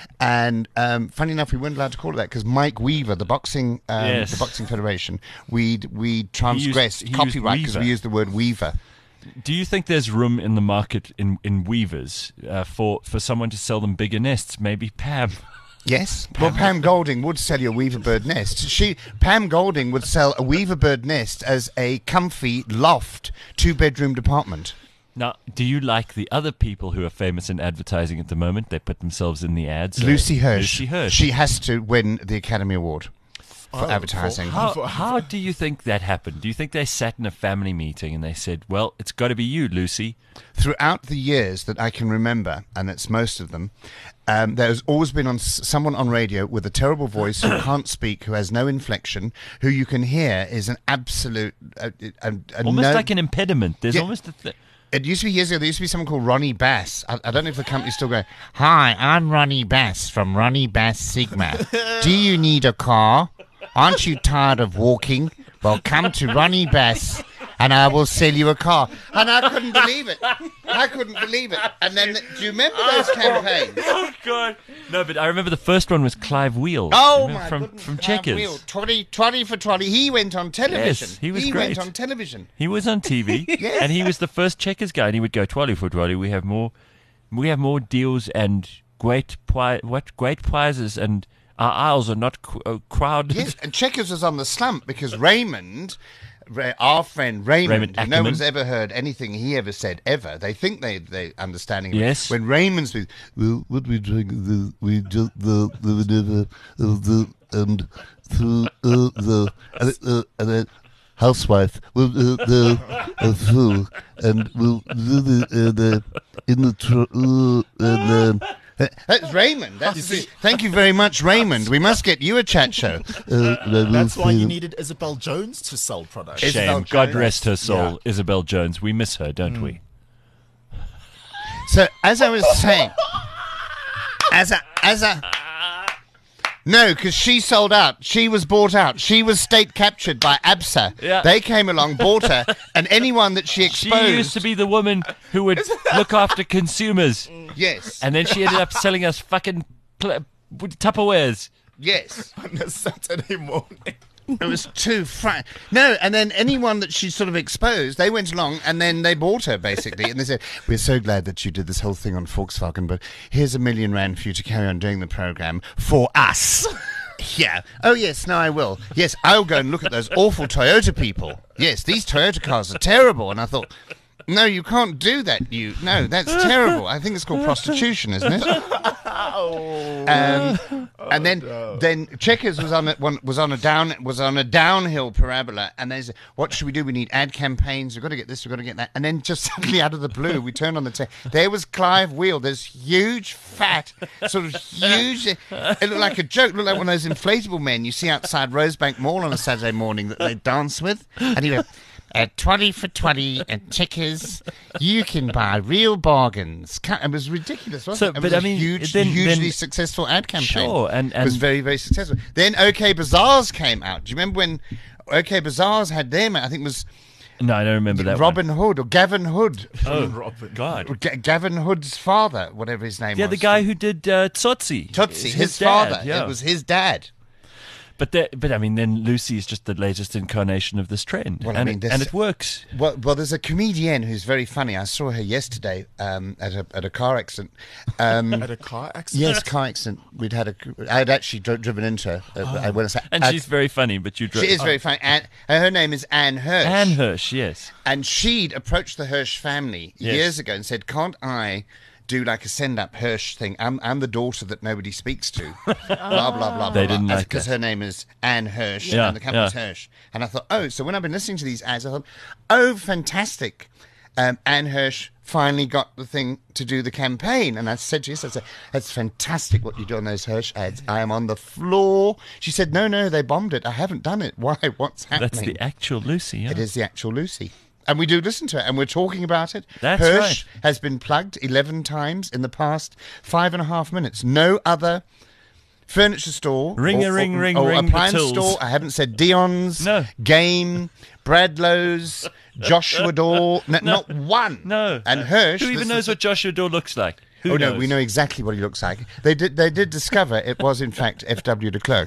and um, funny enough, we weren't allowed to call it that because Mike Weaver, the boxing, um, Yes. the boxing federation, we we transgressed he used copyright because we Weaver. used the word Weaver. Do you think there's room in the market in, in weavers uh, for, for someone to sell them bigger nests? Maybe Pam. Yes. Well, Pam Golding would sell you a Weaver bird nest. She, Pam Golding would sell a Weaver bird nest as a comfy loft two-bedroom apartment. Now, do you like the other people who are famous in advertising at the moment? They put themselves in the ads. Uh, Lucy Hirsch. Lucy Hirsch. She has to win the Academy Award for Oh, advertising. for- How, how do you think that happened? Do you think they sat in a family meeting and they said, well, it's got to be you, Lucy? Throughout the years that I can remember, and it's most of them, um, there's always been on s- someone on radio with a terrible voice who can't speak, who has no inflection, who you can hear is an absolute... Uh, uh, uh, Almost no- like an impediment. There's Yeah. almost a th- It used to be years ago. There used to be someone called Ronnie Bass. I, I don't know if the company's still going. Hi, I'm Ronnie Bass from Ronnie Bass Sigma. Do you need a car? Aren't you tired of walking? Well, come to Ronnie Bass and I will sell you a car. And I couldn't believe it. I couldn't believe it. And then, do you remember those campaigns? Oh, God. No, but I remember the first one was Clive Wheel. Oh, Remember my from, goodness. From Clive Checkers. Wheel. Toddy, Toddy for Toddy. He went on television. Yes, he was He great. went on television. He was on T V, Yes. and he was the first Checkers guy. And he would go, "Twally for Twally, we have more, we have more deals and great pri- what great prizes, and our aisles are not cr- uh, crowded." Yes, and Checkers was on the slump because Raymond, Ra- our friend Raymond, Raymond who no Ackerman. one's ever heard anything he ever said ever. They think they they understanding. of it. Yes. When Raymond's with, well, what we drink, the, we just the the whatever uh, the and through uh, the uh, uh, and then housewife will uh, the uh, through and will do the uh, the in the tr- uh, and then. Uh, That's Raymond. That's the, thank you very much, Raymond. We must get you a chat show. Uh, That's why you needed Isabel Jones to sell products. Is- Isabel Shame. God Jones. rest her soul, Yeah. Isabel Jones. We miss her, don't we? So, as I was saying, as a, as a, no, because she sold out. She was bought out. She was state captured by ABSA. Yeah. They came along, bought her, and anyone that she She exposed. used to be the woman who would look after consumers, Yes. and then she ended up selling us fucking pl- Tupperwares. Yes. On a Saturday morning. It was too fr- No, and then anyone that she sort of exposed, they went along and then they bought her, basically. And they said, we're so glad that you did this whole thing on Volkswagen, but here's a million rand for you to carry on doing the program for us. Yeah. Oh, yes, no, I will. Yes, I'll go and look at those awful Toyota people. Yes, these Toyota cars are terrible. And I thought, no, you can't do that. You No, that's terrible. I think it's called prostitution, isn't it? Um, and then, then Checkers was on a, one, was on a down was on a downhill parabola, and they said, "What should we do? We need ad campaigns. We've got to get this. We've got to get that." And then, just suddenly, out of the blue, we turned on the tape. There was Clive Wheel. This huge, fat, sort of huge. It looked like a joke. It looked like one of those inflatable men you see outside Rosebank Mall on a Saturday morning that they dance with. And he went, at twenty for twenty at Checkers, you can buy real bargains. Ca- It was ridiculous, wasn't So, it? It but was I a mean, huge, then- hugely then- successful ad campaign. Sure, and- it was and- very, very successful. Then OK Bazaars came out. Do you remember when OK Bazaars had them? I think it was No, I don't remember that. Robin Hood or Gavin Hood. One. Oh, Robin. God. G- Gavin Hood's father, whatever his name Yeah, was. the guy who did uh, Tsotsi. Tootsie, His his, dad, father. yeah. It was his dad. But the, but I mean, then Lucy is just the latest incarnation of this trend, Well, I and, mean, it, this- and it works. Well, well, there's a comedian who's very funny. I saw her yesterday um, at a at a car accident. Um, At a car accident? yes, car accident. We'd had a. I'd actually dri- driven into her. Uh, I went and, And uh, she's very funny. But you, dro- she is very funny. And uh, her name is Anne Hirsch. Anne Hirsch, yes. And she'd approached the Hirsch family Yes. years ago and said, "Can't I do like a send-up Hirsch thing? I'm, I'm the daughter that nobody speaks to." blah, blah, blah, blah. They didn't like Because that. her name is Anne Hirsch Yeah, and the company's yeah. Hirsch. And I thought, oh, so when I've been listening to these ads, I thought, oh, fantastic. Um, Anne Hirsch finally got the thing to do the campaign. And I said to her, I said, that's fantastic what you do on those Hirsch ads. I am on the floor. She said, no, no, they bombed it. I haven't done it. Why? What's happening? That's the actual Lucy. Yeah. It is the actual Lucy. And we do listen to it, and we're talking about it. That's Hirsch right. has been plugged eleven times in the past five and a half minutes. No other furniture store, Ring or, a ring, or, ring, or ring the appliance tills. store. I haven't said Dion's, No. Game, Bradlow's, Joshua Door. No, Not one. No. And Hirsch. Who even this knows is- what Joshua Door looks like? Who Oh knows? no, we know exactly what he looks like. They did. They did discover it was in fact F W de Klerk.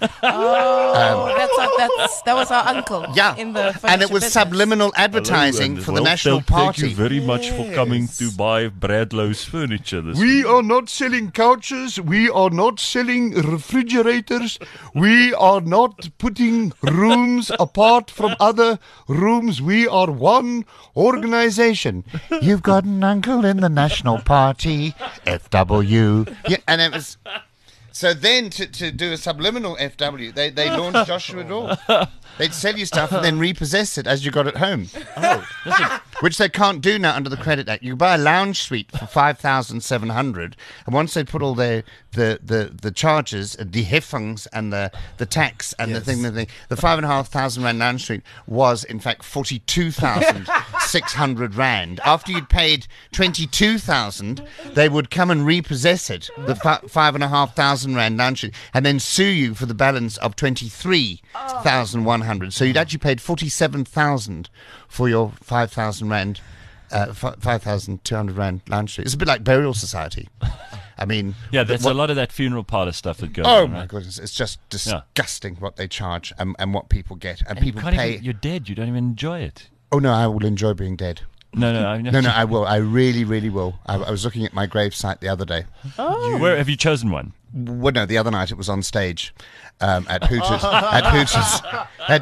Oh, that's, our, that's that was our uncle. Yeah, in the and it furniture was business. subliminal advertising for the National Party. Thank you very much for coming to buy Bradlow's furniture this We are not selling couches. We are not selling refrigerators. We are not putting rooms apart from other rooms. We are one organization. You've got an uncle in the National Party, F W. Yeah, and it was. So then, to, to do a subliminal F W, they, they launched Joshua Door. They'd sell you stuff and then repossess it as you got it home. Oh, which they can't do now under the Credit Act. You buy a lounge suite for five thousand seven hundred, and once they put all their the the, the charges, uh, the Heffungs and the, the tax and the thing, the thing, the five and a half thousand rand lounge suite was in fact forty two thousand six hundred rand. After you'd paid twenty two thousand, they would come and repossess it, the fi- five and a half thousand rand lounge suite, and then sue you for the balance of twenty three thousand one hundred. So you'd actually paid forty seven thousand for your five thousand rand, uh, five thousand two hundred rand lounge suite. It's a bit like Burial Society. I mean, Yeah, there's what- a lot of that funeral parlor stuff that goes Oh on, my right? goodness, it's just disgusting what they charge and, and what people get, and, And people you can't pay. even, you're dead. You don't even enjoy it. Oh no, I will enjoy being dead. No, no, I No, no, I will. I really, really will. I, I was looking at my gravesite the other day. Where have you chosen one? Well, no, the other night it was on stage um, at Hooters. at Hooters. At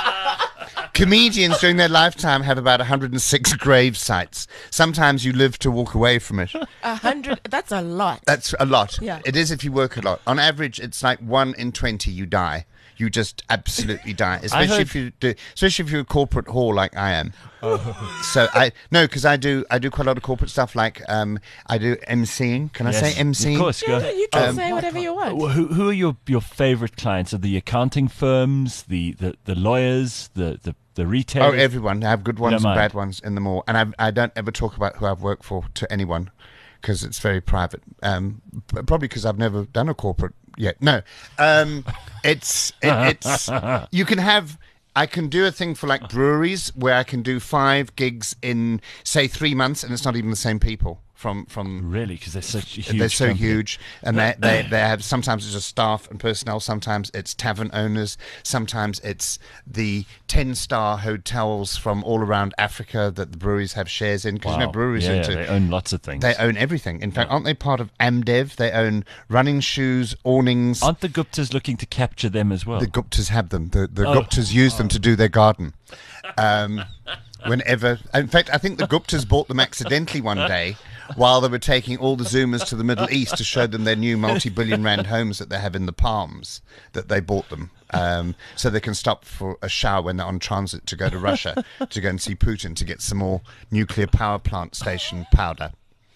Ho- Comedians during their lifetime have about one hundred six grave sites. Sometimes you live to walk away from it. A hundred. That's a lot. That's a lot. Yeah. It is if you work a lot. On average, it's like one in twenty you die. You just absolutely die, especially heard- if you do, especially if you're a corporate whore like I am. So I no, because I do I do quite a lot of corporate stuff. Like um, I do MCing. Can I Yes, say MCing? Of course, go. Yeah, you can Um, say whatever you want. Wh- Who, who are your, your favorite clients? Are the accounting firms, the, the, the lawyers, the, the, the Oh, retailers? everyone. I have good ones don't and mind. bad ones in them all. And I, I don't ever talk about who I've worked for to anyone because it's very private. Um, p- probably because I've never done a corporate yet. No, um, it's it, it's you can have. I can do a thing for like breweries where I can do five gigs in say three months, and it's not even the same people from from Really? Because they're such a huge they're so company. huge, and they, they they have sometimes it's just staff and personnel, sometimes it's tavern owners, sometimes it's the ten star hotels from all around Africa that the breweries have shares in. Because you know Wow. breweries yeah, are yeah, into, they own lots of things. they own everything. In fact, aren't they part of Amdev? They own running shoes, awnings. Aren't the Guptas looking to capture them as well? The Guptas have them. The, the Oh. Guptas use them to do their garden. Um, whenever, in fact, I think the Guptas bought them accidentally one day while they were taking all the Zoomers to the Middle East to show them their new multi-billion rand homes that they have in the Palms. That they bought them um, so they can stop for a shower when they're on transit to go to Russia to go and see Putin to get some more nuclear power plant station powder.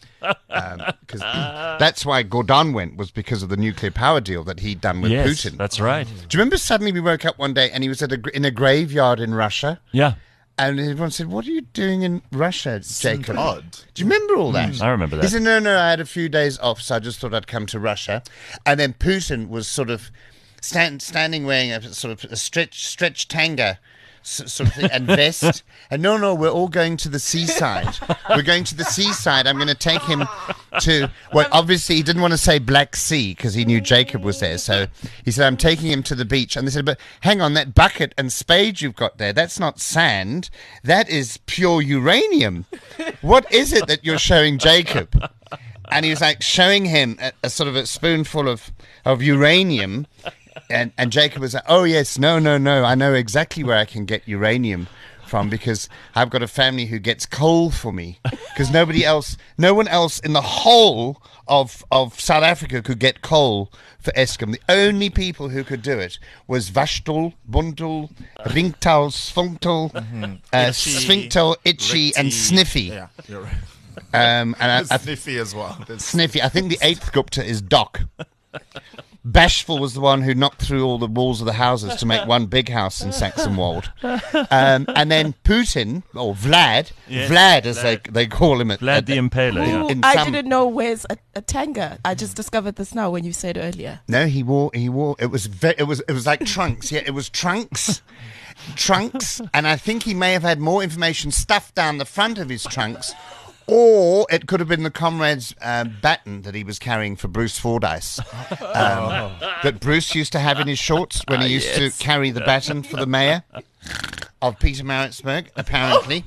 Because that's why Gordon went, was because of the nuclear power deal that he'd done with yes, Putin. that's right. Do you remember suddenly we woke up one day and he was at a, gr- in a graveyard in Russia? Yeah, And everyone said, "What are you doing in Russia, Jacob?" odd. Do you remember all that? I remember that. He said, "No, no, I had a few days off, so I just thought I'd come to Russia." And then Putin was sort of stand, standing wearing a sort of a stretch stretch tanga s- sort of thing, and vest. And no, no, we're all going to the seaside. We're going to the seaside. I'm going to take him to, well, obviously he didn't want to say Black Sea because he knew Jacob was there. So he said, "I'm taking him to the beach." And they said, "But hang on, that bucket and spade you've got there, that's not sand. That is pure uranium. What is it that you're showing Jacob?" And he was like showing him a, a sort of a spoonful of, of uranium. And, and Jacob was like, "Oh, yes, no, no, no. I know exactly where I can get uranium from because I've got a family who gets coal for me. Because nobody else, no one else in the whole of, of South Africa could get coal for Eskom. The only people who could do it was Vashtel, Bundel, Ringtal, Sfunktel, uh, Itchy, Sfinktel, Itchy, and Richie. Sniffy. Yeah, you're right. Um, and I, I, Sniffy as well. There's- Sniffy. I think the eighth Gupta is Doc. Bashful was the one who knocked through all the walls of the houses to make one big house in Saxonwold. Um, and then Putin, or Vlad, Yes, Vlad as Vlad. They, they call him at, Vlad at the Impaler. Ooh, Yeah. in I some- didn't know where's a, a tanga. I just discovered this now when you said earlier. No, he wore. He wore. It was. Ve- it was. It was like trunks. Yeah, it was trunks, trunks, and I think he may have had more information stuffed down the front of his trunks, or it could have been the comrade's uh, baton that he was carrying for Bruce Fordyce, um, that Bruce used to have in his shorts when he used to carry the baton for the mayor of Peter Maritzburg, apparently.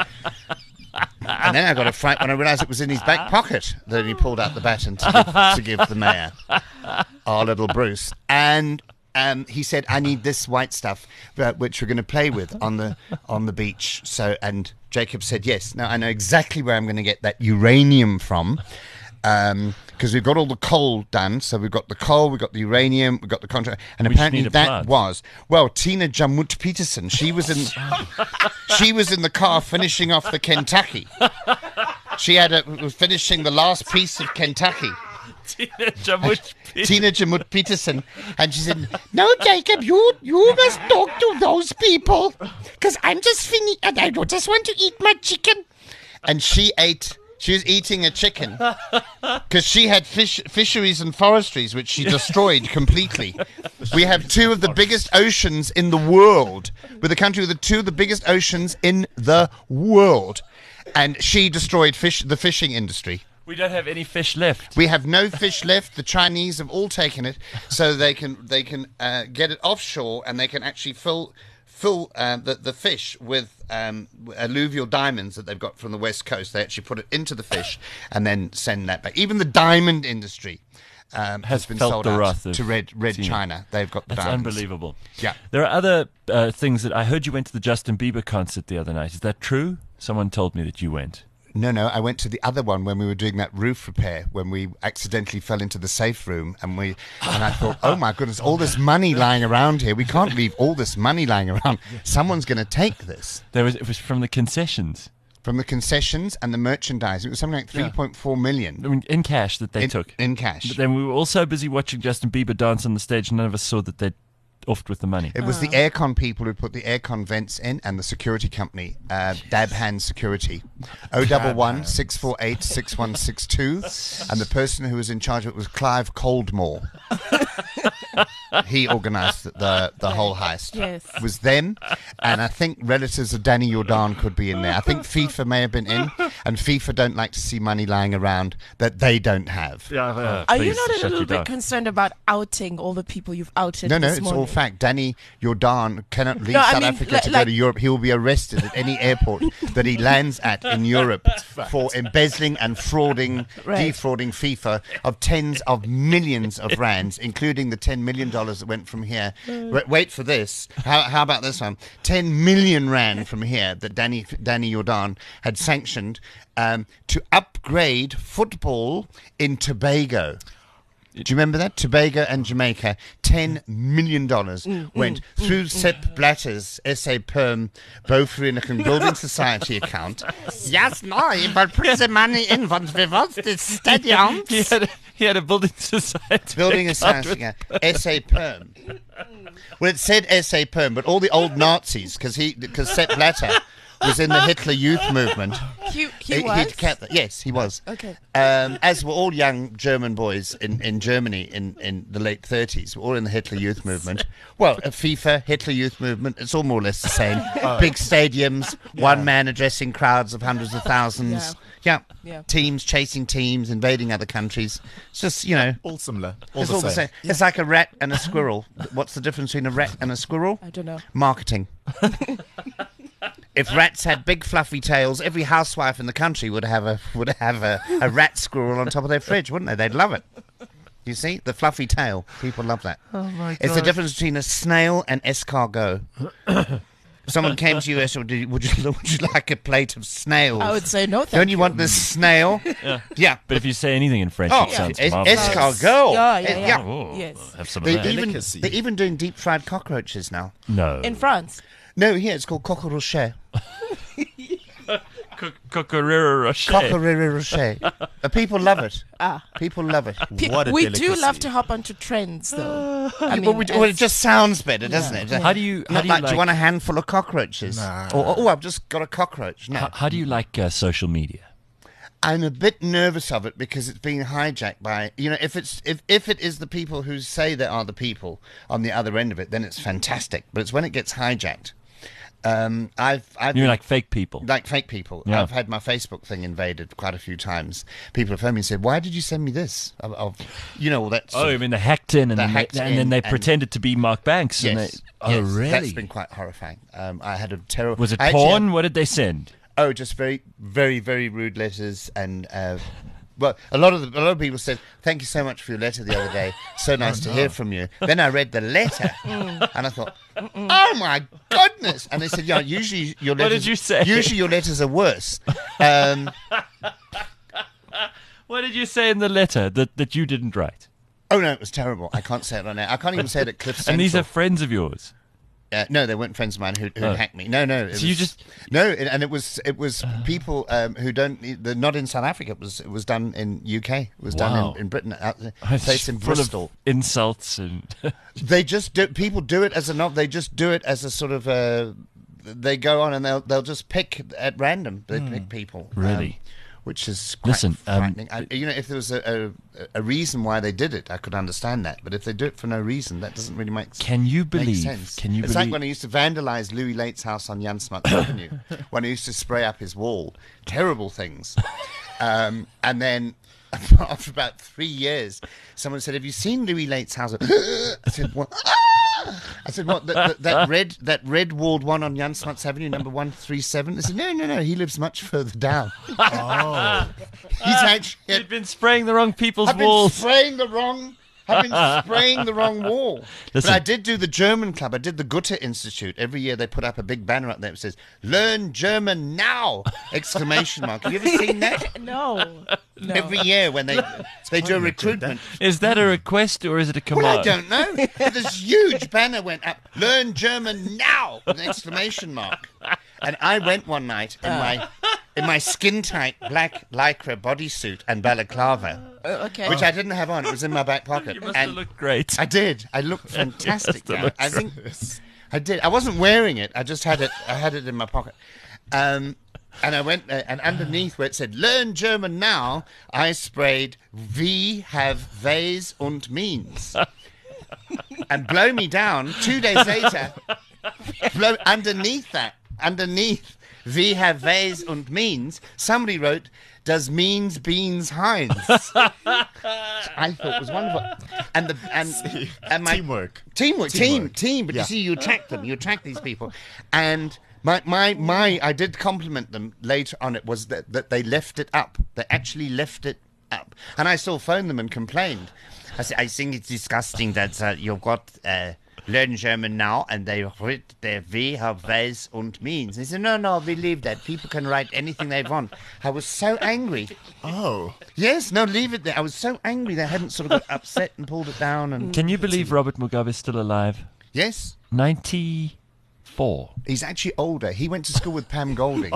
And then I got a fright when I realised it was in his back pocket that he pulled out the baton to give, to give the mayor, our little Bruce. And um, he said, "I need this white stuff, uh, which we're going to play with on the on the beach." So, and Jacob said, "Yes." Now I know exactly where I'm going to get that uranium from. Because we've got all the coal done, so we've got the coal, we've got the uranium, we've got the contract, and We just apparently need a that plant. was well. Tina Jamut Peterson, she was in, she was in the car finishing off the Kentucky. She had a was finishing the last piece of Kentucky. Tina Jamut Peterson. Tina Jamut Peterson, and she said, "No, Jacob, you you must talk to those people, because I'm just finished, and I don't just want to eat my chicken." And she ate. She was eating a chicken because she had fish, fisheries and forestries, which she destroyed completely. We have two of the biggest oceans in the world. We're the country with the two of the biggest oceans in the world. And she destroyed fish, the fishing industry. We don't have any fish left. We have no fish left. The Chinese have all taken it, so they can they can uh, get it offshore, and they can actually fill fill uh, the the fish with um, alluvial diamonds that they've got from the west coast. They actually put it into the fish and then send that back. Even the diamond industry um, has, Has been felt sold the out wrath of to Red Red Tina. China. They've got the That's diamonds. unbelievable. Yeah. There are other uh, things that I heard you went to the Justin Bieber concert the other night. Is that true? Someone told me that you went. No, no, I went to the other one when we were doing that roof repair, when we accidentally fell into the safe room, and we and I thought, oh my goodness, all this money lying around here. We can't leave all this money lying around. Someone's going to take this. There was it was from the concessions. From the concessions and the merchandise. It was something like three point four million I mean, in cash that they in, took. in cash. But then we were all so busy watching Justin Bieber dance on the stage, none of us saw that they'd offed with the money. It was the aircon people who put the aircon vents in, and the security company, uh, Dab Hand Security, O double one six four eight six one six two, and the person who was in charge of it was Clive Coldmore. He organised the, the the whole heist. Yes. It was them, and I think relatives of Danny Jordan could be in there. I think FIFA may have been in, and FIFA don't like to see money lying around that they don't have. Uh, Are you please, not a shut little your bit door. concerned about outing all the people you've outed? No, no, this it's morning? all fact. Danny Jordan cannot leave No, I South mean, Africa li- to go like- to Europe. He will be arrested at any airport that he lands at in Europe for embezzling and frauding, Right. defrauding FIFA of tens of millions of rands, including the ten million dollars that went from here. Wait, wait for this. How, how about this one? ten million rand from here that Danny Danny Jordan had sanctioned um, to upgrade football in Tobago. Do you remember that? Tobago and Jamaica, ten million dollars went through Sepp Blatter's S A Perm Beaufort and Building Society account. Yes, no, but put the money in once we want the stadium. He had a, he had a building society. Building account Society, with- yeah, S A Perm. Well, it said S A Perm, but all the old Nazis, because he, because Sepp Blatter was in the Hitler Youth movement. He, he He- was? he'd kept that. Yes, he was. Okay. Um, as were all young German boys in, in Germany in, in the late thirties, all in the Hitler Youth movement. Well, uh, FIFA, Hitler Youth movement, it's all more or less the same. Big stadiums, one man addressing crowds of hundreds of thousands. Yeah. Yeah. Teams chasing teams, invading other countries. It's just, you know, All similar. All it's the all the same. same. It's like a rat and a squirrel. What's the difference between a rat and a squirrel? I don't know. Marketing. If rats had big fluffy tails, every housewife in the country would have a would have a, a rat squirrel on top of their fridge, wouldn't they? They'd love it. You see, the fluffy tail. People love that. Oh my It's the God. difference between a snail and escargot. If someone came to you and said, "Would you, would you would you like a plate of snails?" I would say no, thank Don't you want this snail? Yeah. Yeah. But if you say anything in French, Oh, it sounds es- marvelous. escargot. Yeah, yeah, Eh, yeah. Oh, Yes. have some of They that. even, Delicacy. they're even doing deep fried cockroaches now. No. In France. No, here it's called cockroach. Cocorero Rocher. Cocorero Rocher. The people love it. Ah. People love it. Pe- What a we do delicacy. love to hop onto trends, though. I mean, well, we, well, it as- just sounds better, doesn't it? How do you? How Not do like, you do you like? want a handful of cockroaches? Nah. Or, oh, I've just got a cockroach. No. How, how do you like uh, social media? I'm a bit nervous of it because it's being hijacked by, you know, if it's if, if it is the people who say they are the people on the other end of it, then it's fantastic. But it's when it gets hijacked. Um, I've I've You mean been- like fake people? like fake people. Yeah. I've had my Facebook thing invaded quite a few times. People have phoned me and said, "Why did you send me this?" Of, of you know, all that. Oh, sort I of- mean they hacked in and, They then, hacked they, and then in they and- pretended to be Mark Banks. And yes, they, oh, yes, really? That's been quite horrifying. Um, I had a terrible. Was it I actually porn? had- What did they send? Oh, just very, very, very rude letters, and uh, well, a lot of the, a lot of people said, "Thank you so much for your letter the other day. So nice to hear from you." Then I read the letter, and I thought, "Oh my goodness!" And they said, "Yeah, usually your What letters, did you say? Usually your letters are worse." Um, What did you say in the letter that, that you didn't write? oh no, it was terrible. I can't say it on air. I can't even say it at Cliff Central. And these are friends of yours. Uh, no, they weren't friends of mine who, who Oh. hacked me. No, no. It So you was- just- no, it- and it was it was people um, who don't. They're not in South Africa. It was it was done in U K. It was Wow. done in, in Britain. Out, It's place in full Bristol. of insults and They just do. People do it as a novel. They just do it as a sort of a. They go on and they'll they'll just pick at random. They pick people. um, Really? which is quite Listen, um, frightening. I, you know, if there was a, a a reason why they did it, I could understand that. But if they do it for no reason, that doesn't really make sense. Can you Makes believe? sense. Can you it's believe? like when I used to vandalize Louis Late's house on Jan Smuts Avenue, when I used to spray up his wall. Terrible things. Um, and then after about three years, someone said, "Have you seen Louis Late's house?" I said, "What?" I said, "What? That, that, that red, that red walled one on Jan Smuts Avenue, number one three seven." They said, "No, no, no. He lives much further down. Oh, He's actually." You'd been spraying the wrong people's I've been walls. spraying the wrong. I've been spraying the wrong wall. Listen. But I did do the German club. I did the Goethe Institute. Every year they put up a big banner up there that says "Learn German now!" Exclamation mark. Have you ever seen that? No. No. Every year when they they do a recruitment. Is that a request or is it a command? Well, I don't know. But this huge banner went up. "Learn German now!" with an exclamation mark. And I went one night in my in my skin tight black lycra bodysuit and balaclava. Uh, okay. Which I didn't have on. It was in my back pocket. You must And have looked great. I did. I looked fantastic. must have Now. looked I think I did. I wasn't wearing it. I just had it. I had it in my pocket. Um, and I went uh, and underneath where it said "Learn German now," I sprayed "We have ways und means." And blow me down. Two days later, blow underneath that, underneath "We have ways und means," somebody wrote, "Does means beans Heinz?" I thought was wonderful. And the and, and my teamwork. teamwork, team, Teamwork. team. But Yeah. you see, you attract them. You attract these people. And my my my, I did compliment them later on. It was that that they left it up. They actually left it up. And I still phoned them and complained. I said, I think it's disgusting that uh, you've got. Uh, Learn German now, and they wrote their "We have ways und means." They said, "No, no, we leave that. People can write anything they want." I was so angry. oh, Yes, no, leave it there. I was so angry they hadn't sort of got upset and pulled it down. And Can you believe Robert Mugabe is still alive? yes, ninety-four. he's actually older. He went to school with Pam Golding.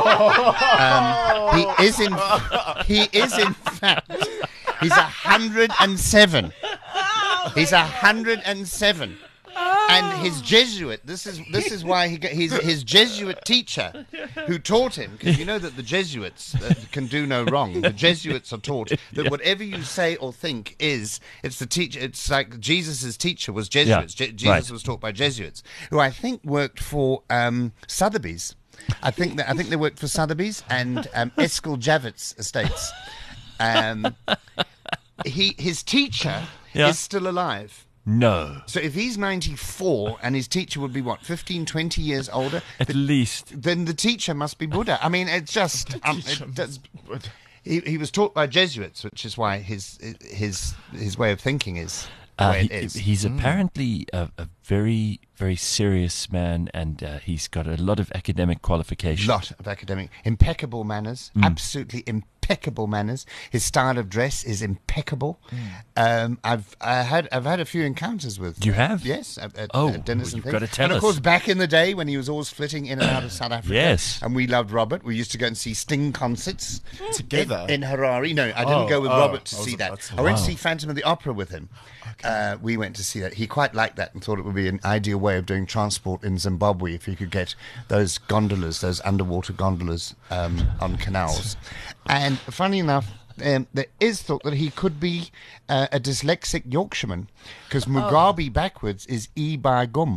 Um, he is in. He is in fact. He's a hundred and seven. He's a hundred and seven. And his Jesuit, this is this is why he got his his Jesuit teacher, who taught him, because you know that the Jesuits uh, can do no wrong. The Jesuits are taught that whatever you say or think is it's the teacher. It's like Jesus's teacher was Jesuits. Yeah, Je- Jesus right. was taught by Jesuits, who I think worked for um, Sotheby's. I think that I think they worked for Sotheby's and um, Eskil Javits Estates. Um, he his teacher Yeah. is still alive. No. So if he's ninety-four and his teacher would be, what, fifteen, twenty years older, At least. then the teacher must be Buddha. I mean, it's just... Um, it does, he, he was taught by Jesuits, which is why his his his way of thinking is the Uh, way he, it is. he's apparently a, a very, very serious man, and uh, he's got a lot of academic qualifications. Lot of academic, impeccable manners, Mm. absolutely impeccable impeccable manners. His style of dress is impeccable. Um, I've I had I've had a few encounters with. You have? Yes. At, at, Oh, at dinners well, and you've things. gotta tell and of us. course, back in the day when he was always flitting in and out of South Africa. Yes. And we loved Robert. We used to go and see Sting concerts Together? in, in Harare. No, I didn't Oh, go with oh, Robert to I was see that. about to- I went to Wow. see Phantom of the Opera with him. Uh, we went to see that. He quite liked that and thought it would be an ideal way of doing transport in Zimbabwe if you could get those gondolas, those underwater gondolas um, on canals. And funny enough, um, there is thought that he could be uh, a dyslexic Yorkshireman because Mugabe backwards is E by gum.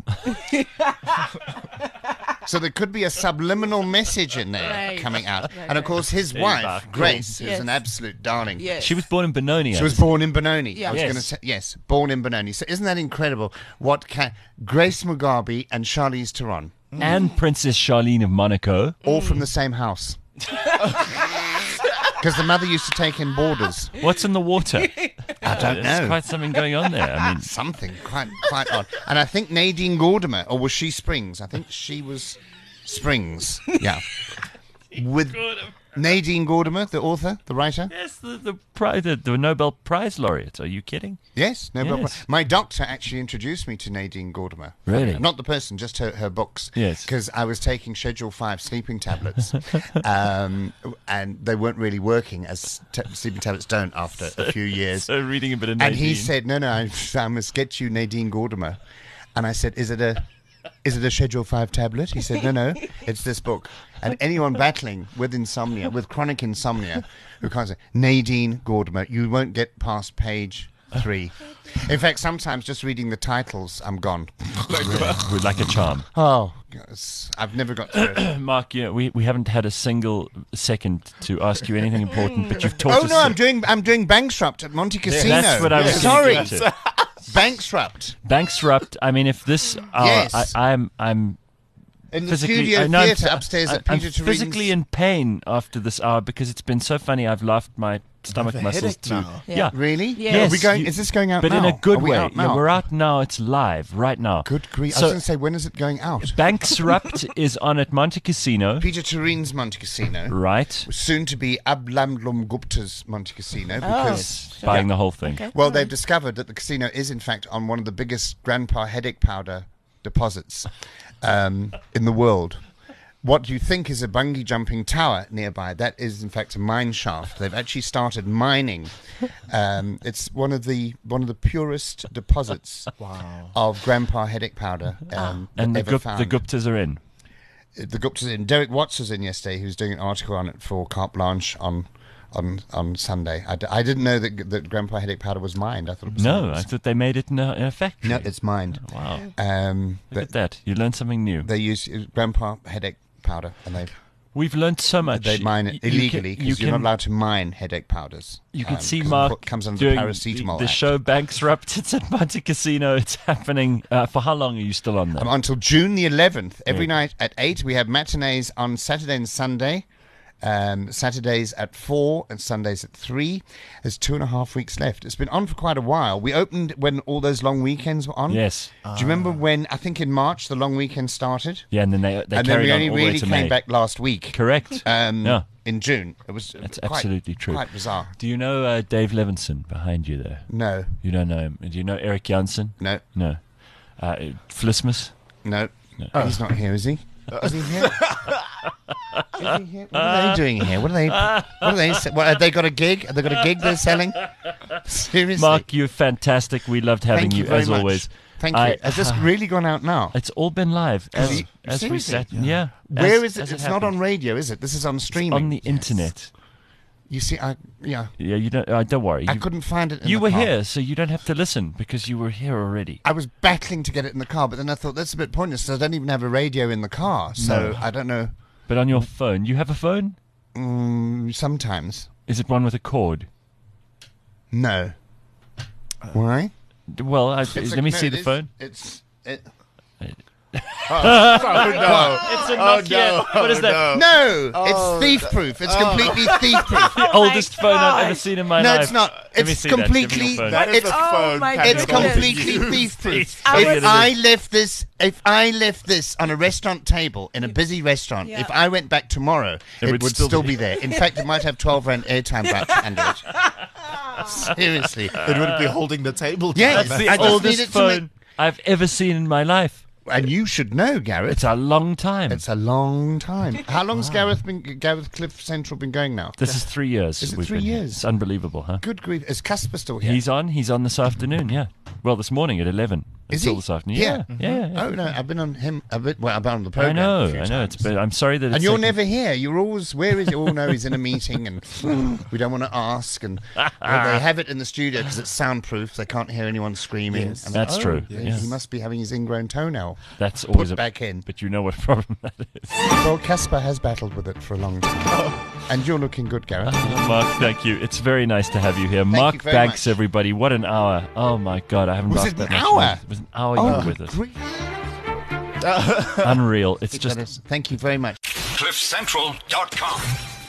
So there could be a subliminal message in there Right. coming out. Right, And of right. course, his by wife, gum. Grace, is Yes. an absolute darling. Yes. She was born in Benoni. She I was think. born in Benoni. Yeah. I was Yes. going to say yes, born in Benoni. So isn't that incredible? What can Grace Mugabe and Charlize Theron, and Princess Charlene of Monaco. all from the same house? Because the mother used to take in boarders. What's in the water? I don't There's know. quite something going on there. I mean, Something quite quite odd. And I think Nadine Gordimer, or was she Springs? I think she was Springs. Yeah. With Nadine Gordimer, the author, the writer. yes, the the, pri- the the Nobel Prize laureate. Are you kidding? Yes, no problem. Yes. My doctor actually introduced me to Nadine Gordimer. Really? Not the person, just her, her books. Yes. Because I was taking Schedule five sleeping tablets, um, and they weren't really working, as t- sleeping tablets don't after a few years. So reading a bit of And he Nadine. said, no, no, I, I must get you Nadine Gordimer. And I said, is it a... Is it a Schedule five tablet? He said, no, no, it's this book. And anyone battling with insomnia, with chronic insomnia, who can't say, Nadine Gordimer, you won't get past page three. In fact, sometimes just reading the titles, I'm gone. With like a charm. Oh, yes, I've never got through it. Mark, yeah, we, we haven't had a single second to ask you anything important, but you've taught Oh us. no, I'm doing I'm doing Banksrupt at Monte Casino. That's what I was Sorry, going to get to. Banksrupt Banksrupt. I mean, if this, hour, Yes. I, I'm, I'm in the physically, studio I know I'm- theatre upstairs I- at I'm Peter Turin's. physically in pain after this hour because it's been so funny. I've laughed my stomach have a muscles headache to. now. Yeah. Yeah. Really? Yes. Are we going? you- Is this going out But now? in a good Are we way. out Yeah, now? we're out now. It's live right now. Good grief! I So- was going to say, when is it going out? Banksrupt is on at Monte Casino, Peter Turin's Monte Casino. right? Soon to be Ablamlum Gupta's Monte Casino because Buying the whole thing. Okay. well they've discovered that the casino is in fact on one of the biggest grandpa headache powder deposits um, in the world. What you think is a bungee jumping tower nearby, that is in fact a mine shaft. They've actually started mining. Um, it's one of the one of the purest deposits Wow. of grandpa headache powder um, And the, ever Gup- found. the Guptas are in. the Gupta's in. Derek Watts was in yesterday. Who's doing an article on it for Carte Blanche on on on Sunday. I, d- I didn't know that that Grandpa Headache powder was mined. I thought it was No, I thought they made it in a, in a factory. no, it's mined. Wow. Um, Look at but that. You learned something new. they use uh, Grandpa Headache powder, and they We've learned so much. they mine it Y- you illegally can- you because you are not can- allowed to mine headache powders. You can um, see 'cause it Mark comes under doing the paracetamol. the, the Act. show Banksrupt. It's at Monte Casino. It's happening. Uh, for how long are you still on there? Um, until June the eleventh. Every Yeah. night at eight, we have matinees on Saturday and Sunday. Um, Saturdays at four and Sundays at three. There's two and a half weeks left. It's been on for quite a while. We opened when all those long weekends were on. Yes. Do you remember when, I think in March, the long weekend started? Yeah, and then they they and then carried we on only all the way really to came May. back last week. Correct. Um, Yeah. In June. It was That's quite, absolutely true. Quite bizarre. Do you know uh, Dave Levinson behind you there? No, You don't know him. Do you know Eric Janssen? no, No. Uh, Flismus? no. No. He's not here, is he? Is he here? Is he here? What are they doing here? What are they? What are they? What, have they got a gig? Have they got a gig they're selling? Seriously, Mark, you're fantastic. We loved having Thank you, you, very as much. always. Thank you. I- Has this really gone out now? It's all been live as, you- as we seriously? sat. Yeah. Where as- is it? as It's not happened. on radio, is it? This is on streaming. on the internet. You see, I yeah, Yeah, you don't. Uh, don't worry. I You, couldn't find it. In you the were car. here, so you don't have to listen because you were here already. I was battling to get it in the car, but then I thought that's a bit pointless. 'Cause I don't even have a radio in the car, so No. I don't know. But on your phone, you have a phone? Mm, sometimes, Is it one with a cord? no. Why? Well, I, It's let like- me no, see it the is- phone. It's it, Oh, no. It's a Oh, Nokia. no. What is Oh, that? no. No, Oh, it's thief-proof. It's completely thief-proof. The oldest phone I've ever seen in my No, life. it's not. Let me It's see that. Give me your completely. phone. That is It's a Oh, phone my Patty It's goodness. Dalton completely used. thief-proof. I If was- I left this, if I left this on a restaurant table in a busy restaurant, Yeah. if I went back tomorrow, it, would would still still, be- be there. In fact, it might have twelve rand airtime voucher under it. Seriously. It wouldn't be holding the table. Yeah, down. That's the I just oldest needed to phone make- I've ever seen in my life. And you should know, Gareth. It's a long time. It's a long time. How long's Gareth been Gareth Cliff Central been going now? This is three years. Is it we've three been here. years? It's unbelievable, huh? Good grief. Is Casper still here? He's on. He's on this afternoon. Yeah. Well, this morning at eleven. Is Until he? this afternoon. Yeah. Yeah. Yeah. yeah. Oh no, I've been on him a bit. Well, I've been on the I program. know. a few I know. times. It's. But I'm sorry that. It's And you're taken- never here. You're always. Where is he? Oh no, he's in a meeting, and we don't want to ask. And well, they have it in the studio because it's soundproof. They can't hear anyone screaming. Yes. And That's oh, true, yeah, yes. He must be having his ingrown toenail That's put always a. back in. But you know what problem that is. Well, Casper has battled with it for a long time, Oh. and you're looking good, Gareth. Mark, thank you. It's very nice to have you here. Mark you very Banks, much. everybody. What an hour. Oh, my God. I haven't Was laughed it that an much. hour? It was an hour Oh, you were good with us. grief. Unreal. It's just That is- Thank you very much. cliff central dot com